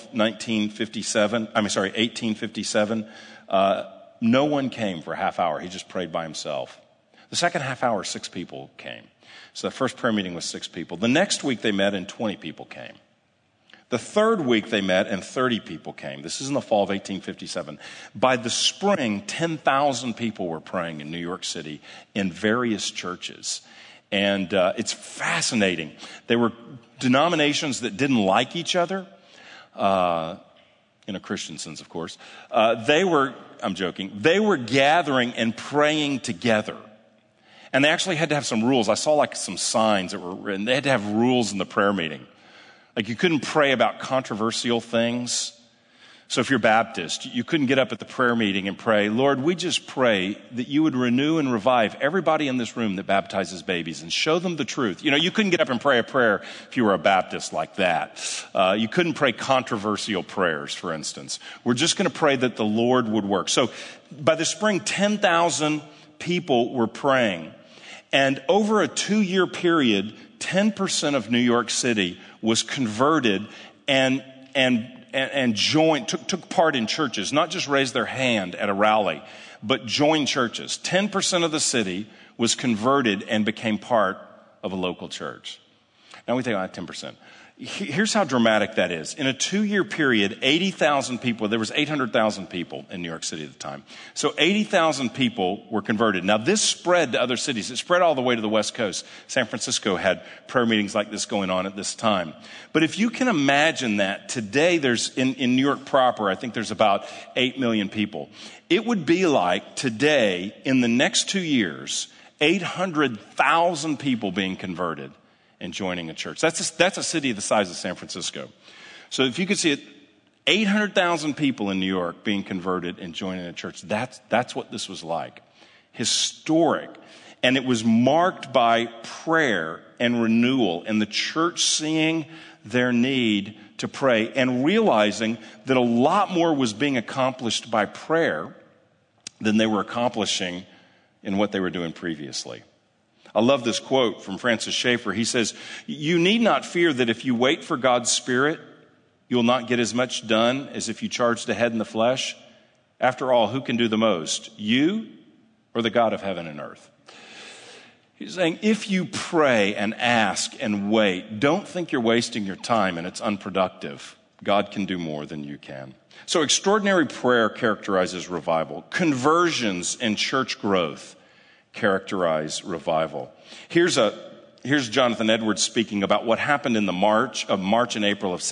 [SPEAKER 2] 1857. No one came for a half hour. He just prayed by himself. The second half hour, 6 people came. So the first prayer meeting was 6 people. The next week they met and 20 people came. The third week they met and 30 people came. This is in the fall of 1857. By the spring, 10,000 people were praying in New York City in various churches. And it's fascinating. They were denominations that didn't like each other, in a Christian sense, of course. I'm joking, they were gathering and praying together. And they actually had to have some rules. I saw some signs that were written. They had to have rules in the prayer meeting. Like you couldn't pray about controversial things. So if you're Baptist, you couldn't get up at the prayer meeting and pray, Lord, we just pray that you would renew and revive everybody in this room that baptizes babies and show them the truth. You couldn't get up and pray a prayer if you were a Baptist like that. You couldn't pray controversial prayers, for instance. We're just going to pray that the Lord would work. So by the spring, 10,000 people were praying. And over a 2-year period, 10% of New York City was converted and joined, took part in churches, not just raised their hand at a rally, but joined churches. 10% of the city was converted and became part of a local church. Now we think, 10%. Here's how dramatic that is. In a 2-year period, 80,000 people, there was 800,000 people in New York City at the time. So 80,000 people were converted. Now this spread to other cities. It spread all the way to the West Coast. San Francisco had prayer meetings like this going on at this time. But if you can imagine that today there's, in New York proper, I think there's about 8 million people. It would be like today, in the next 2 years, 800,000 people being converted and joining a church. That's a city the size of San Francisco. So if you could see it, 800,000 people in New York being converted and joining a church. That's what this was like. Historic. And it was marked by prayer and renewal and the church seeing their need to pray and realizing that a lot more was being accomplished by prayer than they were accomplishing in what they were doing previously. I love this quote from Francis Schaeffer. He says, "You need not fear that if you wait for God's Spirit, you'll not get as much done as if you charged ahead in the flesh. After all, who can do the most, you or the God of heaven and earth?" He's saying, if you pray and ask and wait, don't think you're wasting your time and it's unproductive. God can do more than you can. So extraordinary prayer characterizes revival. Conversions and church growth characterize revival. Here's Jonathan Edwards speaking about what happened in the March and April of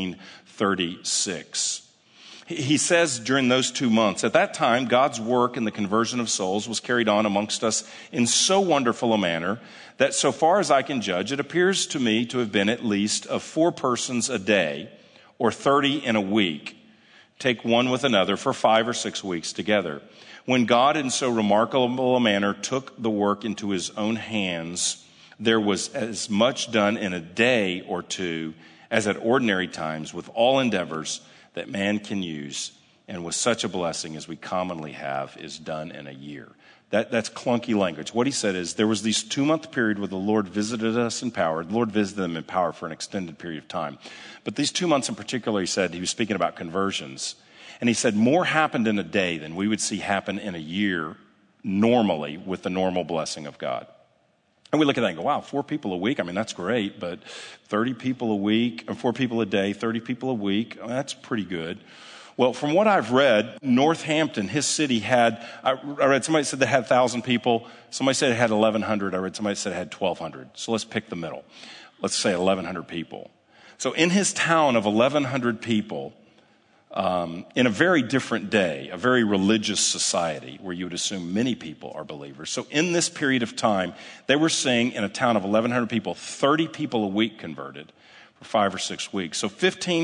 [SPEAKER 2] 1736. He says during those 2 months, at that time, God's work in the conversion of souls was carried on amongst us in so wonderful a manner that so far as I can judge, it appears to me to have been at least of 4 persons a day or 30 in a week, take one with another for 5 or 6 weeks together. When God in so remarkable a manner took the work into his own hands, there was as much done in a day or 2 as at ordinary times with all endeavors that man can use, and with such a blessing as we commonly have is done in a year. That's clunky language. What he said is there was this 2-month period where the Lord visited us in power. The Lord visited them in power for an extended period of time. But these 2 months in particular, he said, he was speaking about conversions. And he said more happened in a day than we would see happen in a year normally with the normal blessing of God. And we look at that and go, wow, 4 people a week. I mean, that's great, but 30 people a week, or 4 people a day, 30 people a week, that's pretty good. Well, from what I've read, Northampton, his city had, I read somebody said they had 1,000 people. Somebody said it had 1,100. I read somebody said it had 1,200. So let's pick the middle. Let's say 1,100 people. So in his town of 1,100 people, in a very different day, a very religious society where you would assume many people are believers. So in this period of time, they were seeing in a town of 1,100 people, 30 people a week converted for 5 or 6 weeks. So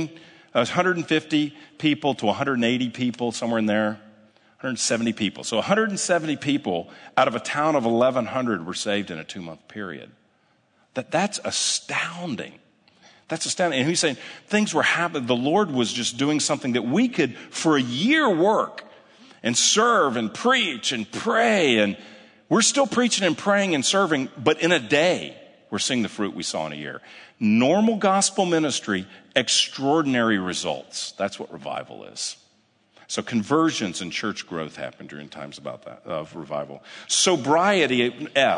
[SPEAKER 2] 150 people to 180 people, somewhere in there, 170 people. So 170 people out of a town of 1,100 were saved in a 2-month period. That's astounding. That's astounding. And he's saying things were happening. The Lord was just doing something that we could, for a year, work and serve and preach and pray. And we're still preaching and praying and serving, but in a day, we're seeing the fruit we saw in a year. Normal gospel ministry, extraordinary results. That's what revival is. So conversions and church growth happen during times of revival. Sobriety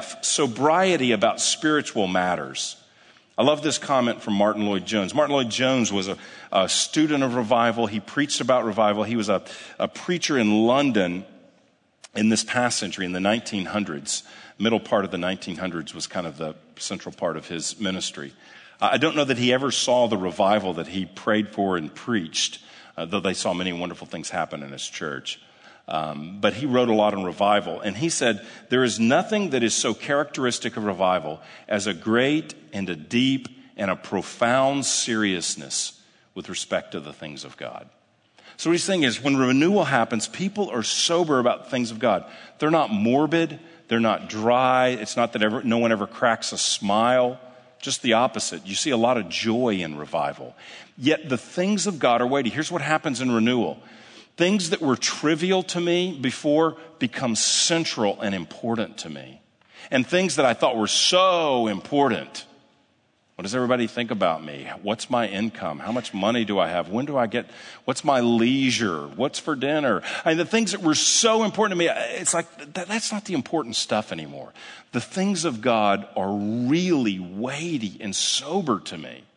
[SPEAKER 2] about spiritual matters. I love this comment from Martin Lloyd-Jones. Martin Lloyd-Jones was a student of revival. He preached about revival. He was a preacher in London in this past century, in the 1900s. Middle part of the 1900s was kind of the central part of his ministry. I don't know that he ever saw the revival that he prayed for and preached, though they saw many wonderful things happen in his church. But he wrote a lot on revival, and he said, there is nothing that is so characteristic of revival as a great and a deep and a profound seriousness with respect to the things of God. So what he's saying is when renewal happens, people are sober about the things of God. They're not morbid. They're not dry. It's not that no one ever cracks a smile. Just the opposite. You see a lot of joy in revival. Yet the things of God are weighty. Here's what happens in renewal. Things that were trivial to me before become central and important to me. And things that I thought were so important. What does everybody think about me? What's my income? How much money do I have? When do I get? What's my leisure? What's for dinner? I mean, the things that were so important to me, it's like that's not the important stuff anymore. The things of God are really weighty and sober to me.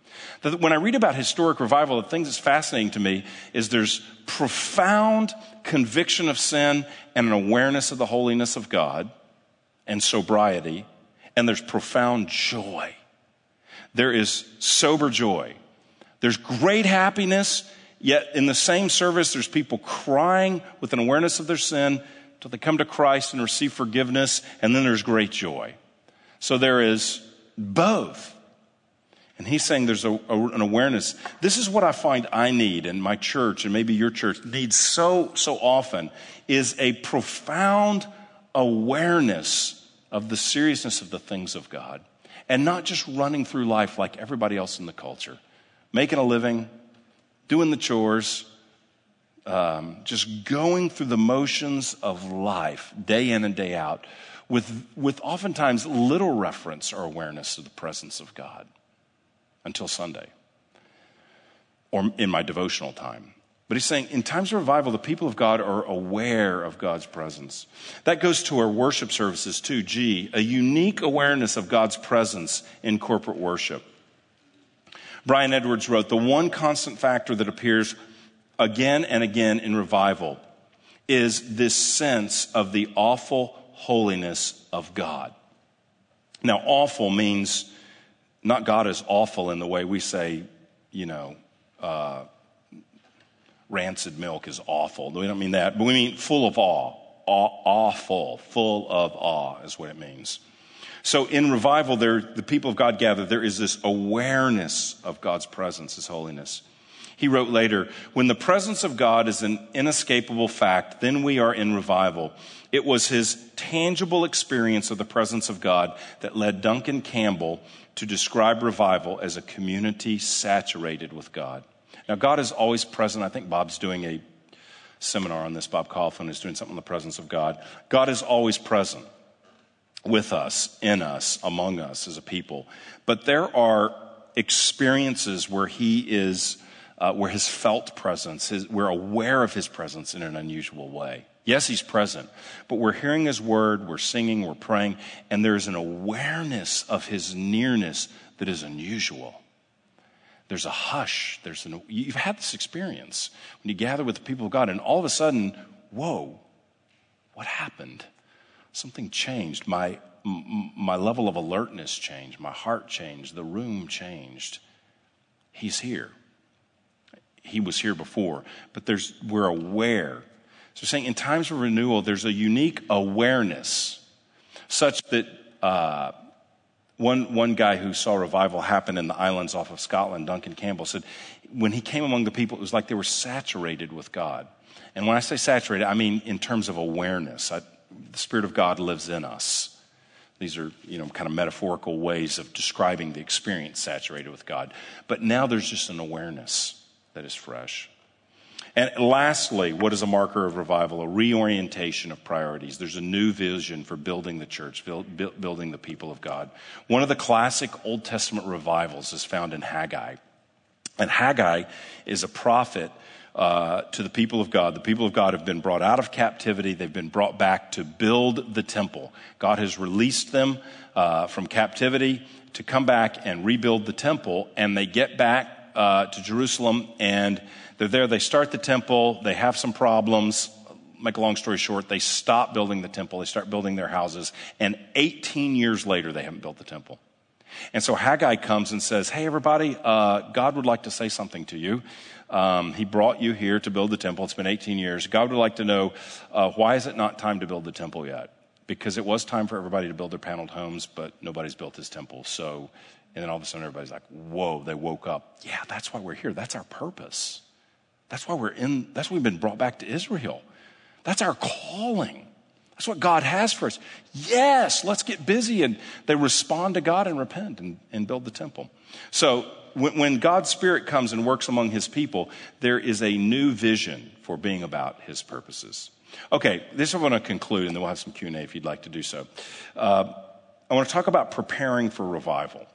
[SPEAKER 2] When I read about historic revival, the thing that's fascinating to me is there's profound conviction of sin and an awareness of the holiness of God and sobriety, and there's profound joy. There is sober joy. There's great happiness, yet in the same service, there's people crying with an awareness of their sin till they come to Christ and receive forgiveness, and then there's great joy. So there is both. And he's saying there's an awareness. This is what I find I need, and my church, and maybe your church needs so often, is a profound awareness of the seriousness of the things of God. And not just running through life like everybody else in the culture. Making a living, doing the chores, just going through the motions of life, day in and day out, with oftentimes little reference or awareness of the presence of God. Until Sunday, or in my devotional time. But he's saying in times of revival, the people of God are aware of God's presence. That goes to our worship services too. A unique awareness of God's presence in corporate worship. Brian Edwards wrote, the one constant factor that appears again and again in revival is this sense of the awful holiness of God. Now, awful means not God is awful in the way we say, rancid milk is awful. We don't mean that, but we mean full of awe. Awful, full of awe is what it means. So in revival, the people of God gather, there is this awareness of God's presence, His holiness. He wrote later, when the presence of God is an inescapable fact, then we are in revival. It was his tangible experience of the presence of God that led Duncan Campbell to describe revival as a community saturated with God. Now, God is always present. I think Bob's doing a seminar on this. Bob Coughlin is doing something on the presence of God. God is always present with us, in us, among us as a people. But there are experiences where he is, where his felt presence, we're aware of his presence in an unusual way. Yes, he's present, but we're hearing his word, we're singing, we're praying, and there's an awareness of his nearness that is unusual. There's a hush. You've had this experience when you gather with the people of God, and all of a sudden, whoa, what happened? Something changed. My level of alertness changed. My heart changed. The room changed. He's here. He was here before, but we're aware. So saying in times of renewal, there's a unique awareness such that one guy who saw revival happen in the islands off of Scotland, Duncan Campbell, said when he came among the people, it was like they were saturated with God. And when I say saturated, I mean in terms of awareness. The Spirit of God lives in us. These are, kind of metaphorical ways of describing the experience saturated with God. But now there's just an awareness that is fresh. And lastly, what is a marker of revival? A reorientation of priorities. There's a new vision for building the church, building the people of God. One of the classic Old Testament revivals is found in Haggai. And Haggai is a prophet to the people of God. The people of God have been brought out of captivity. They've been brought back to build the temple. God has released them from captivity to come back and rebuild the temple. And they get back to Jerusalem, and they're there. They start the temple. They have some problems. Make a long story short, they stop building the temple. They start building their houses. And 18 years later, they haven't built the temple. And so Haggai comes and says, hey, everybody, God would like to say something to you. He brought you here to build the temple. It's been 18 years. God would like to know, why is it not time to build the temple yet? Because it was time for everybody to build their paneled homes, but nobody's built his temple. So, and then all of a sudden everybody's like, whoa, they woke up. Yeah, that's why we're here. That's our purpose. That's why that's why we've been brought back to Israel. That's our calling. That's what God has for us. Yes, let's get busy. And they respond to God and repent and build the temple. So when God's Spirit comes and works among his people, there is a new vision for being about his purposes. Okay, this I want to conclude, and then we'll have some Q&A if you'd like to do so. I want to talk about preparing for revival.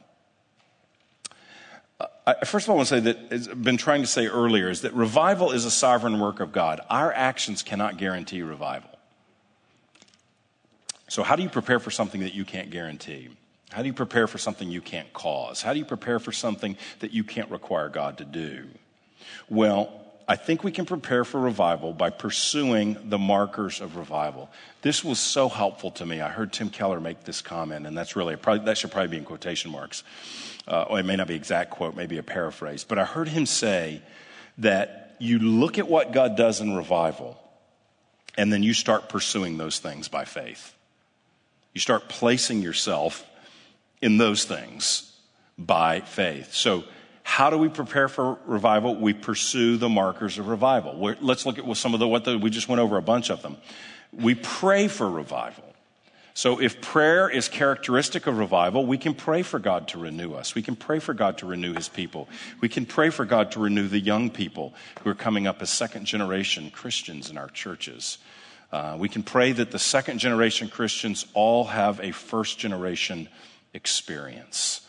[SPEAKER 2] First of all, I want to say that, as I've been trying to say earlier, is that revival is a sovereign work of God. Our actions cannot guarantee revival. So how do you prepare for something that you can't guarantee? How do you prepare for something you can't cause? How do you prepare for something that you can't require God to do? Well, I think we can prepare for revival by pursuing the markers of revival. This was so helpful to me. I heard Tim Keller make this comment, and that's really that should probably be in quotation marks. Or it may not be exact quote, maybe a paraphrase. But I heard him say that you look at what God does in revival, and then you start pursuing those things by faith. You start placing yourself in those things by faith. So how do we prepare for revival? We pursue the markers of revival. Let's look at some of we just went over a bunch of them. We pray for revival. So if prayer is characteristic of revival, we can pray for God to renew us. We can pray for God to renew his people. We can pray for God to renew the young people who are coming up as second-generation Christians in our churches. We can pray that the second-generation Christians all have a first-generation experience.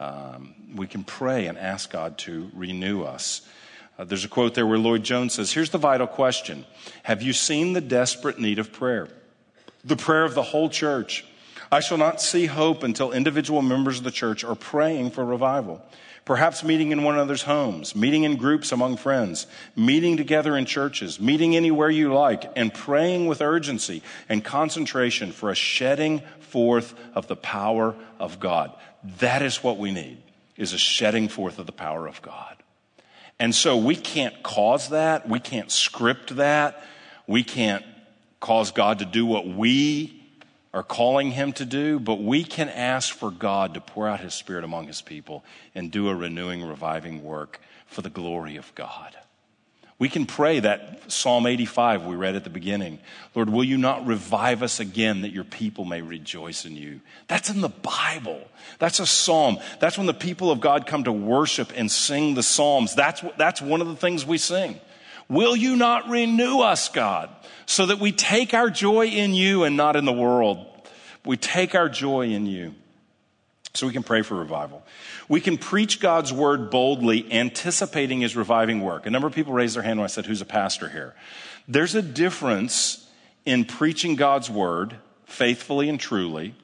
[SPEAKER 2] We can pray and ask God to renew us. There's a quote there where Lloyd Jones says, here's the vital question. Have you seen the desperate need of prayer? The prayer of the whole church. I shall not see hope until individual members of the church are praying for revival. Perhaps meeting in one another's homes, meeting in groups among friends, meeting together in churches, meeting anywhere you like, and praying with urgency and concentration for a shedding forth of the power of God. That is what we need, is a shedding forth of the power of God. And so we can't cause that. We can't script that. We can't cause God to do what we are calling him to do, but we can ask for God to pour out his Spirit among his people and do a renewing, reviving work for the glory of God. We can pray that Psalm 85 we read at the beginning. Lord, will you not revive us again that your people may rejoice in you? That's in the Bible. That's a psalm. That's when the people of God come to worship and sing the psalms. That's one of the things we sing. Will you not renew us, God, so that we take our joy in you and not in the world? We take our joy in you. So we can pray for revival. We can preach God's word boldly, anticipating his reviving work. A number of people raised their hand when I said, who's a pastor here? There's a difference in preaching God's word faithfully and truly,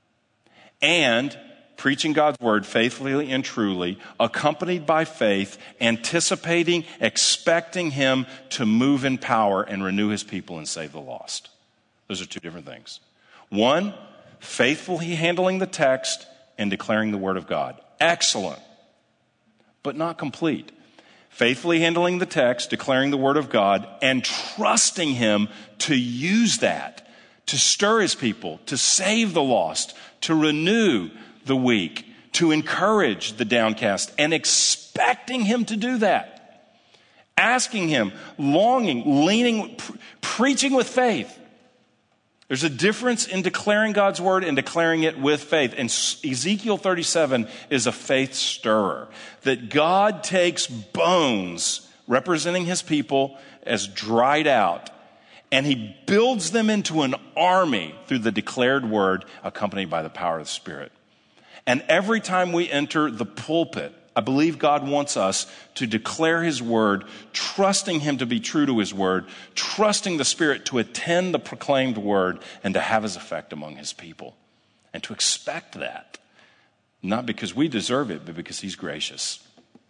[SPEAKER 2] and preaching God's word faithfully and truly, accompanied by faith, anticipating, expecting him to move in power and renew his people and save the lost. Those are two different things. One, faithfully handling the text and declaring the word of God. Excellent, but not complete. Faithfully handling the text, declaring the word of God, and trusting him to use that to stir his people, to save the lost, to renew the weak, to encourage the downcast, and expecting him to do that. Asking him, longing, leaning, preaching with faith. There's a difference in declaring God's word and declaring it with faith. And Ezekiel 37 is a faith stirrer. That God takes bones representing his people as dried out, and he builds them into an army through the declared word accompanied by the power of the Spirit. And every time we enter the pulpit, I believe God wants us to declare his word, trusting him to be true to his word, trusting the Spirit to attend the proclaimed word and to have his effect among his people. And to expect that, not because we deserve it, but because he's gracious.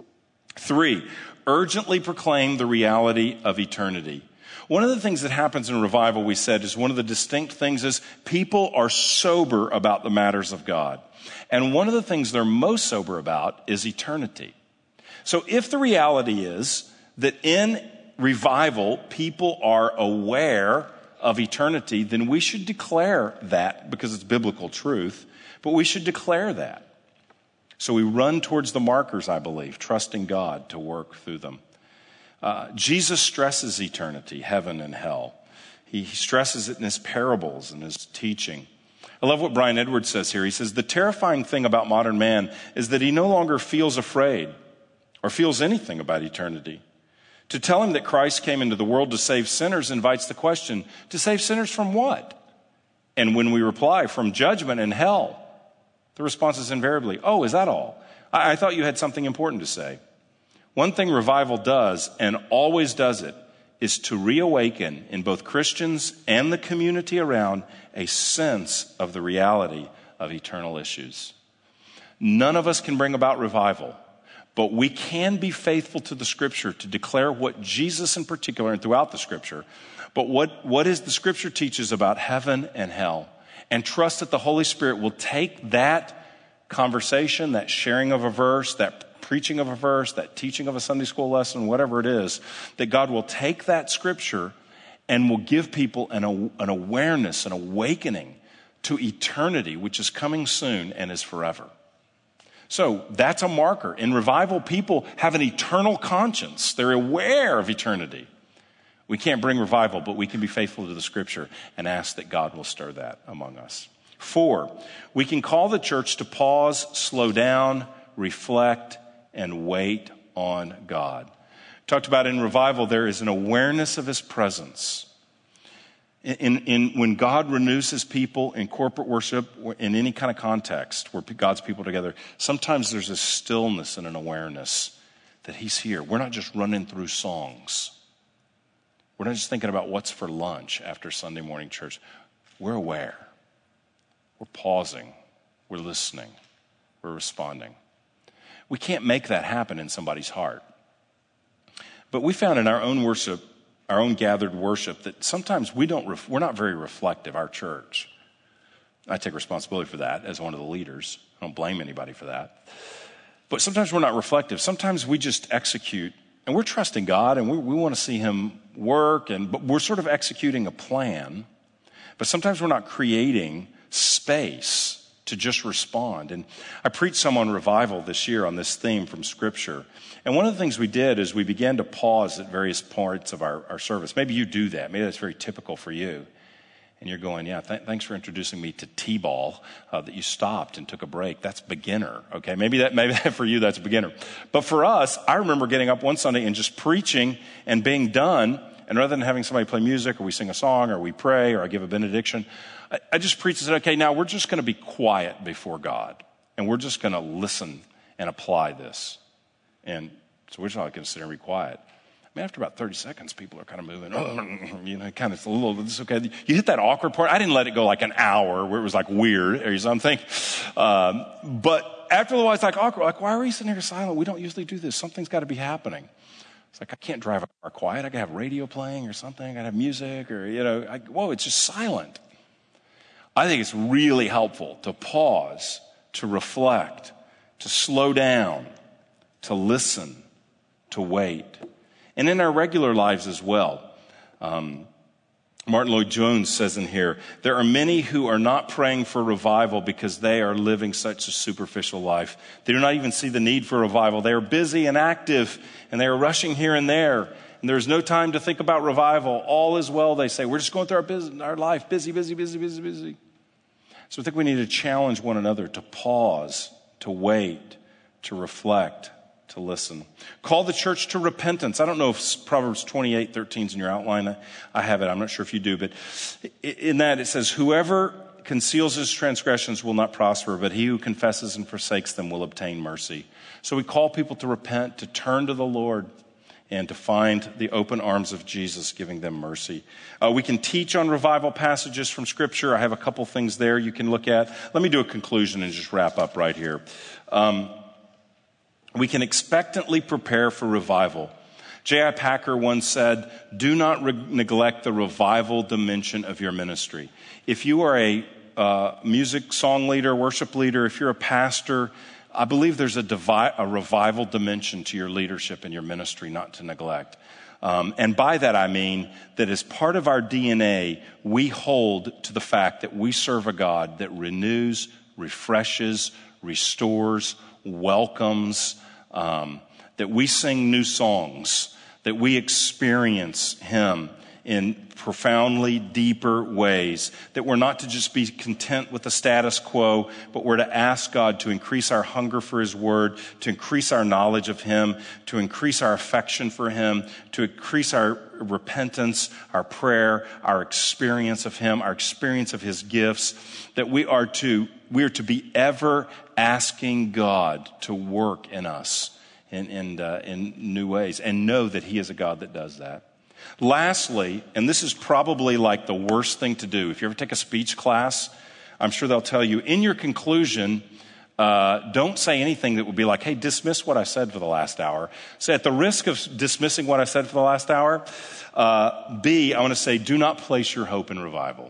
[SPEAKER 2] 3, urgently proclaim the reality of eternity. One of the things that happens in revival, we said, is one of the distinct things is people are sober about the matters of God. And one of the things they're most sober about is eternity. So if the reality is that in revival, people are aware of eternity, then we should declare that because it's biblical truth, but we should declare that. So we run towards the markers, I believe, trusting God to work through them. Jesus stresses eternity, heaven and hell. He stresses it in his parables and his teaching. I love what Brian Edwards says here. He says, the terrifying thing about modern man is that he no longer feels afraid or feels anything about eternity. To tell him that Christ came into the world to save sinners invites the question, to save sinners from what? And when we reply, from judgment and hell, the response is invariably, oh, is that all? I thought you had something important to say. One thing revival does, and always does it, is to reawaken in both Christians and the community around a sense of the reality of eternal issues. None of us can bring about revival, but we can be faithful to the Scripture to declare what Jesus in particular, and throughout the Scripture, but what is the Scripture teaches about heaven and hell, and trust that the Holy Spirit will take that conversation, that sharing of a verse, that preaching of a verse, that teaching of a Sunday school lesson, whatever it is, that God will take that Scripture and will give people an awareness, an awakening to eternity, which is coming soon and is forever. So that's a marker. In revival, people have an eternal conscience. They're aware of eternity. We can't bring revival, but we can be faithful to the Scripture and ask that God will stir that among us. 4, we can call the church to pause, slow down, reflect, and wait on God. Talked about in revival, there is an awareness of His presence. When God renews His people in corporate worship, in any kind of context where God's people are together, sometimes there's a stillness and an awareness that He's here. We're not just running through songs. We're not just thinking about what's for lunch after Sunday morning church. We're aware. We're pausing. We're listening. We're responding. We can't make that happen in somebody's heart. But we found in our own worship, our own gathered worship, that sometimes we're not very reflective, our church. I take responsibility for that as one of the leaders. I don't blame anybody for that. But sometimes we're not reflective. Sometimes we just execute, and we're trusting God, and we want to see Him work, but we're sort of executing a plan. But sometimes we're not creating space to just respond. And I preached some on revival this year on this theme from Scripture. And one of the things we did is we began to pause at various parts of our service. Maybe you do that. Maybe that's very typical for you. And you're going, yeah, thanks for introducing me to T-ball, that you stopped and took a break. That's beginner, okay? Maybe that for you, that's beginner. But for us, I remember getting up one Sunday and just preaching and being done. And rather than having somebody play music or we sing a song or we pray or I give a benediction, I just preached and said, okay, now we're just going to be quiet before God. And we're just going to listen and apply this. And so we're just not going to sit and be quiet. I mean, after about 30 seconds, people are kind of moving, kind of a little, it's okay. You hit that awkward part. I didn't let it go like an hour where it was like weird or something. But after a while, it's like awkward. Like, why are we sitting here silent? We don't usually do this. Something's got to be happening. It's like, I can't drive a car quiet. I got to have radio playing or something. I got to have music or, it's just silent. I think it's really helpful to pause, to reflect, to slow down, to listen, to wait. And in our regular lives as well. Martin Lloyd-Jones says in here, there are many who are not praying for revival because they are living such a superficial life. They do not even see the need for revival. They are busy and active, and they are rushing here and there. And there's no time to think about revival. All is well, they say. We're just going through our life, busy. So I think we need to challenge one another to pause, to wait, to reflect, to listen. Call the church to repentance. I don't know if Proverbs 28:13 is in your outline. I have it. I'm not sure if you do. But in that it says, whoever conceals his transgressions will not prosper, but he who confesses and forsakes them will obtain mercy. So we call people to repent, to turn to the Lord, and to find the open arms of Jesus giving them mercy. We can teach on revival passages from Scripture. I have a couple things there you can look at. Let me do a conclusion and just wrap up right here. We can expectantly prepare for revival. J.I. Packer once said, do not neglect the revival dimension of your ministry. If you are a music song leader, worship leader, if you're a pastor, I believe there's a revival dimension to your leadership and your ministry not to neglect. And by that I mean that as part of our DNA, we hold to the fact that we serve a God that renews, refreshes, restores, welcomes, that we sing new songs, that we experience Him in profoundly deeper ways, that we're not to just be content with the status quo, but we're to ask God to increase our hunger for His Word, to increase our knowledge of Him, to increase our affection for Him, to increase our repentance, our prayer, our experience of Him, our experience of His gifts, that we are to be ever asking God to work in us in new ways and know that He is a God that does that. Lastly, and this is probably like the worst thing to do. If you ever take a speech class, I'm sure they'll tell you in your conclusion, don't say anything that would be like, hey, dismiss what I said for the last hour. So at the risk of dismissing what I said for the last hour, B, I want to say, do not place your hope in revival.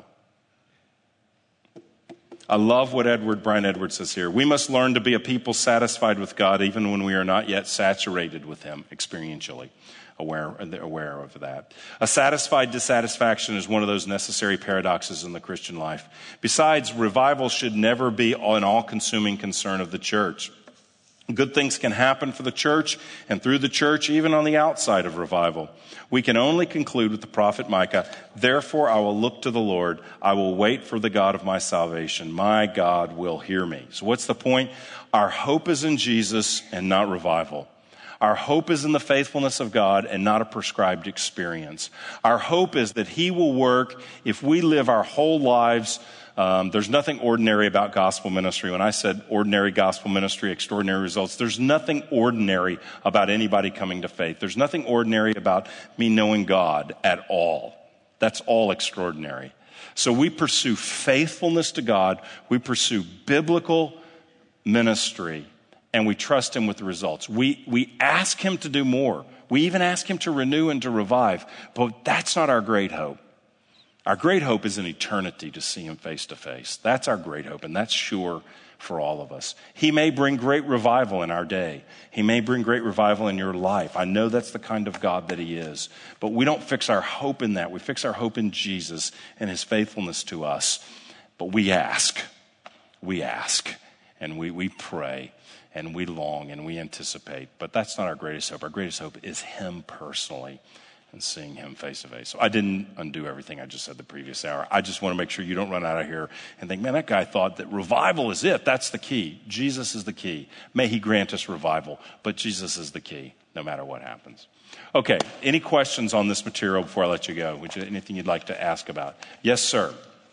[SPEAKER 2] I love what Brian Edwards says here. We must learn to be a people satisfied with God even when we are not yet saturated with him experientially. Aware of that. A satisfied dissatisfaction is one of those necessary paradoxes in the Christian life. Besides, revival should never be an all-consuming concern of the church. Good things can happen for the church and through the church, even on the outside of revival. We can only conclude with the prophet Micah, therefore I will look to the Lord. I will wait for the God of my salvation. My God will hear me. So what's the point? Our hope is in Jesus and not revival. Our hope is in the faithfulness of God and not a prescribed experience. Our hope is that he will work if we live our whole lives. There's nothing ordinary about gospel ministry. When I said ordinary gospel ministry, extraordinary results, there's nothing ordinary about anybody coming to faith. There's nothing ordinary about me knowing God at all. That's all extraordinary. So we pursue faithfulness to God. We pursue biblical ministry. And we trust him with the results. We ask him to do more. We even ask him to renew and to revive. But that's not our great hope. Our great hope is in eternity to see him face to face. That's our great hope, and that's sure for all of us. He may bring great revival in our day. He may bring great revival in your life. I know that's the kind of God that he is. But we don't fix our hope in that. We fix our hope in Jesus and his faithfulness to us. But we ask, and we pray. And we long and we anticipate. But that's not our greatest hope. Our greatest hope is him personally and seeing him face to face. So I didn't undo everything I just said the previous hour. I just want to make sure you don't run out of here and think, man, that guy thought that revival is it. That's the key. Jesus is the key. May he grant us revival. But Jesus is the key, no matter what happens. Okay, any questions on this material before I let you go? Anything you'd like to ask about? Yes, sir.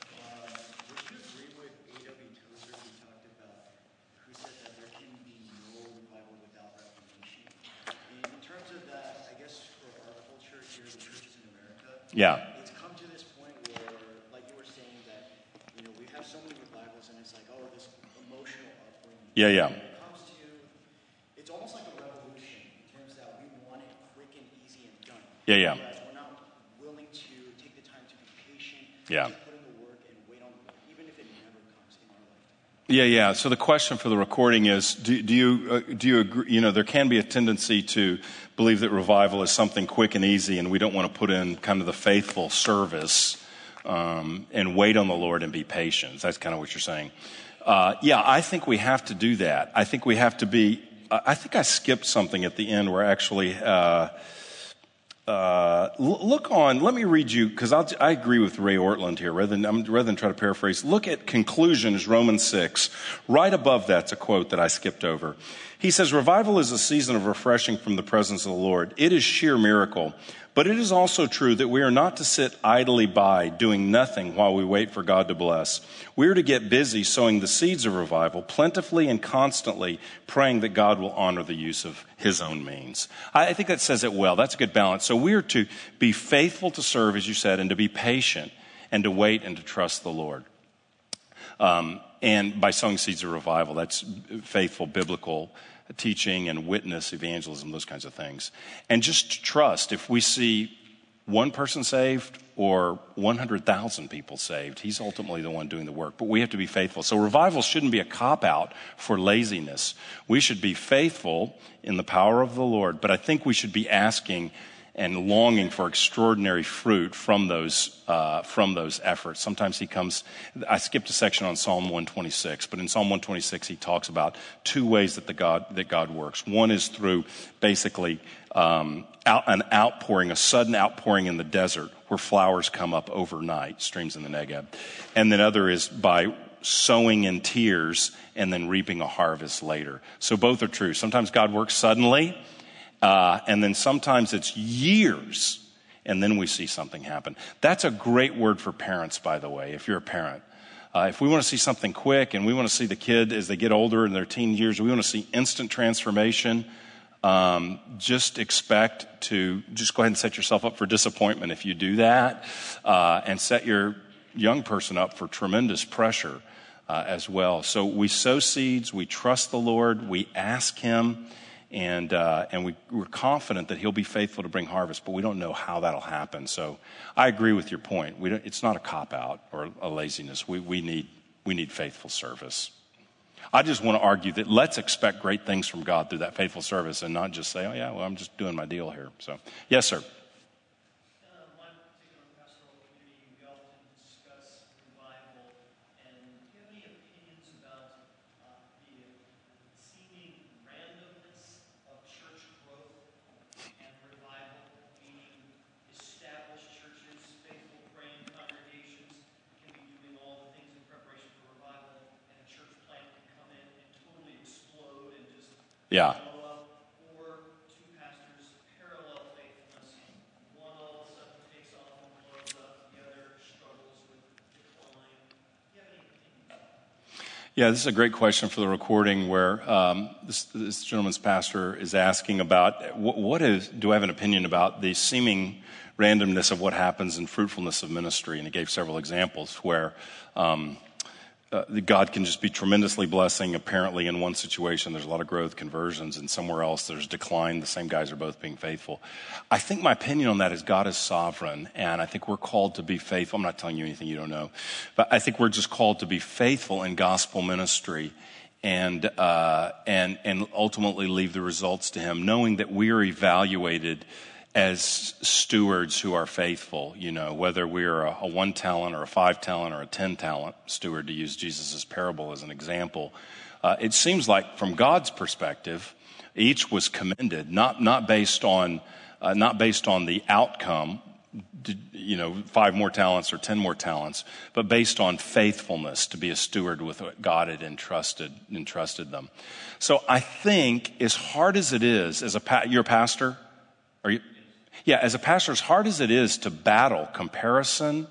[SPEAKER 2] Yeah.
[SPEAKER 3] It's come to this point where, like you were saying, that, we have so many revivals and it's like, oh, this emotional upbringing.
[SPEAKER 2] Yeah.
[SPEAKER 3] It comes to, it's almost like a revolution in terms that we want it quick and easy and done.
[SPEAKER 2] Yeah.
[SPEAKER 3] Whereas we're not willing to take the time to be patient,
[SPEAKER 2] Yeah.
[SPEAKER 3] to put in the work and wait on the Lord, even if it never comes in our lifetime.
[SPEAKER 2] Yeah. So the question for the recording is, do you agree? There can be a tendency to believe that revival is something quick and easy, and we don't want to put in kind of the faithful service and wait on the Lord and be patient. That's kind of what you're saying. I think we have to do that. I think we have to be. I think I skipped something at the end where actually. Look on, let me read you, because I agree with Ray Ortland here, rather than try to paraphrase. Look at conclusions, Romans 6. Right above that's a quote that I skipped over. He says, revival is a season of refreshing from the presence of the Lord. It is sheer miracle. But it is also true that we are not to sit idly by, doing nothing while we wait for God to bless. We are to get busy sowing the seeds of revival, plentifully and constantly praying that God will honor the use of his own means. I think that says it well. That's a good balance. So we are to be faithful to serve, as you said, and to be patient, and to wait and to trust the Lord. And by sowing seeds of revival, that's faithful biblical teaching and witness, evangelism, those kinds of things. And just trust, if we see one person saved or 100,000 people saved, he's ultimately the one doing the work. But we have to be faithful. So revival shouldn't be a cop-out for laziness. We should be faithful in the power of the Lord. But I think we should be asking and longing for extraordinary fruit from those efforts. Sometimes he comes, I skipped a section on Psalm 126, but in Psalm 126 he talks about two ways that God works. One is through basically an outpouring, a sudden outpouring in the desert where flowers come up overnight, streams in the Negev. And then other is by sowing in tears and then reaping a harvest later. So both are true. Sometimes God works suddenly, and then sometimes it's years, and then we see something happen. That's a great word for parents, by the way, if you're a parent. If we want to see something quick and we want to see the kid as they get older in their teen years, we want to see instant transformation, just expect to just go ahead and set yourself up for disappointment if you do that, and set your young person up for tremendous pressure as well. So we sow seeds, we trust the Lord, we ask him, and we're confident that he'll be faithful to bring harvest, but we don't know how that'll happen. So I agree with your point. It's not a cop-out or a laziness. We need faithful service. I just want to argue that let's expect great things from God through that faithful service and not just say, oh yeah, well, I'm just doing my deal here. So, yes, sir. Yeah.
[SPEAKER 3] Or two pastors, parallel faithfulness. One all of a sudden takes off and blows up, the other struggles with decline. Do you have any opinions?
[SPEAKER 2] Yeah, this is a great question for the recording where this gentleman's pastor is asking about do I have an opinion about the seeming randomness of what happens in fruitfulness of ministry? And he gave several examples where God can just be tremendously blessing. Apparently in one situation there's a lot of growth, conversions, and somewhere else there's decline. The same guys are both being faithful. I think my opinion on that is God is sovereign, and I think we're called to be faithful. I'm not telling you anything you don't know, but I think we're just called to be faithful in gospel ministry and ultimately leave the results to him, knowing that we are evaluated as stewards who are faithful, whether we're a 1 talent or a 5 talent or a 10 talent steward, to use Jesus' parable as an example. It seems like from God's perspective, each was commended, not based on the outcome, 5 more talents or 10 more talents, but based on faithfulness to be a steward with what God had entrusted them. So I think as hard as it is, you're a pastor? Are you? Yeah, as a pastor, as hard as it is to battle comparison,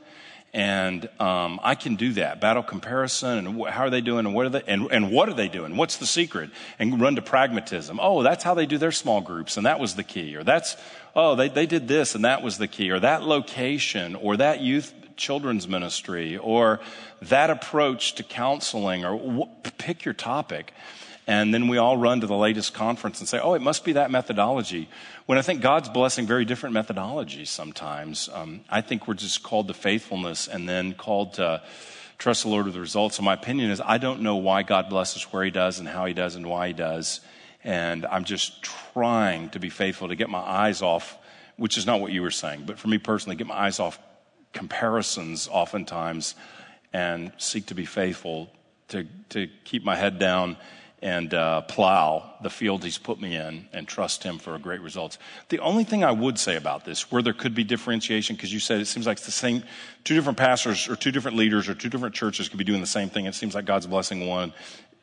[SPEAKER 2] and I can do that, battle comparison, and how are they doing, and what are they doing? What's the secret? And run to pragmatism. Oh, that's how they do their small groups, and that was the key. Or they did this, and that was the key. Or that location, or that youth children's ministry, or that approach to counseling, or pick your topic. And then we all run to the latest conference and say, oh, it must be that methodology. When I think God's blessing very different methodologies sometimes. I think we're just called to faithfulness and then called to trust the Lord with the results. So my opinion is I don't know why God blesses where he does and how he does and why he does. And I'm just trying to be faithful, to get my eyes off, which is not what you were saying, but for me personally, get my eyes off comparisons oftentimes and seek to be faithful, to keep my head down and plow the field he's put me in and trust him for great results. The only thing I would say about this, where there could be differentiation, because you said it seems like it's the same, 2 different pastors or 2 different leaders or 2 different churches could be doing the same thing. It seems like God's blessing one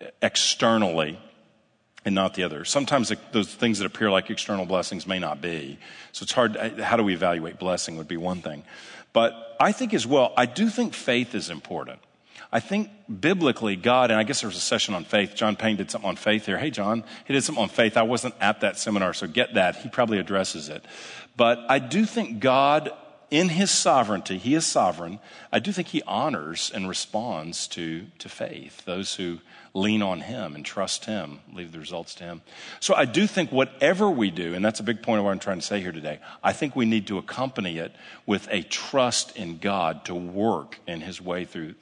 [SPEAKER 2] externally and not the other. Sometimes those things that appear like external blessings may not be. So it's hard. How do we evaluate blessing would be one thing. But I think as well, I do think faith is important. I think biblically God, and I guess there was a session on faith. John Payne did something on faith here. Hey, John, he did something on faith. I wasn't at that seminar, so get that. He probably addresses it. But I do think God, in his sovereignty, he is sovereign. I do think he honors and responds to faith, those who lean on him and trust him, leave the results to him. So I do think whatever we do, and that's a big point of what I'm trying to say here today, I think we need to accompany it with a trust in God to work in his way through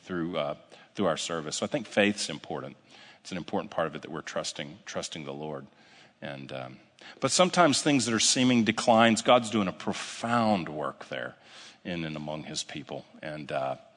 [SPEAKER 2] our service. So I think faith's important. It's an important part of it that we're trusting the Lord. And but sometimes things that are seeming declines, God's doing a profound work there in and among his people. And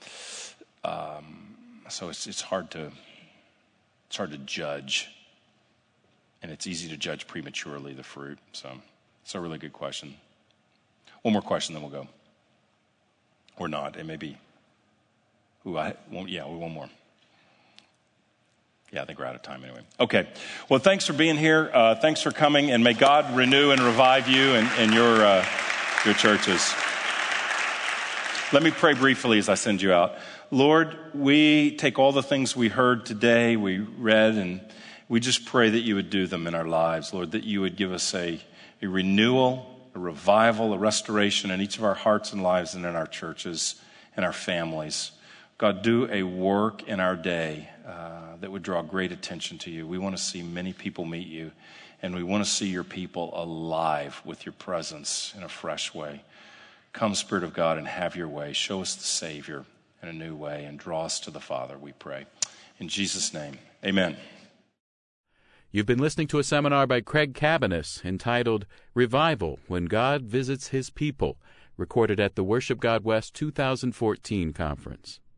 [SPEAKER 2] so it's hard to judge, and it's easy to judge prematurely the fruit. So it's a really good question. One more question, then we'll go. Or not. It may be. One more. Yeah, I think we're out of time anyway. Okay. Well, thanks for being here. Thanks for coming, and may God renew and revive you and your churches. Let me pray briefly as I send you out. Lord, we take all the things we heard today, we read, and we just pray that you would do them in our lives. Lord, that you would give us a renewal, a revival, a restoration in each of our hearts and lives and in our churches and our families. God, do a work in our day that would draw great attention to you. We want to see many people meet you, and we want to see your people alive with your presence in a fresh way. Come, Spirit of God, and have your way. Show us the Savior in a new way and draw us to the Father, we pray. In Jesus' name, amen.
[SPEAKER 1] You've been listening to a seminar by Craig Cabaniss entitled Revival When God Visits His People, recorded at the Worship God West 2014 conference.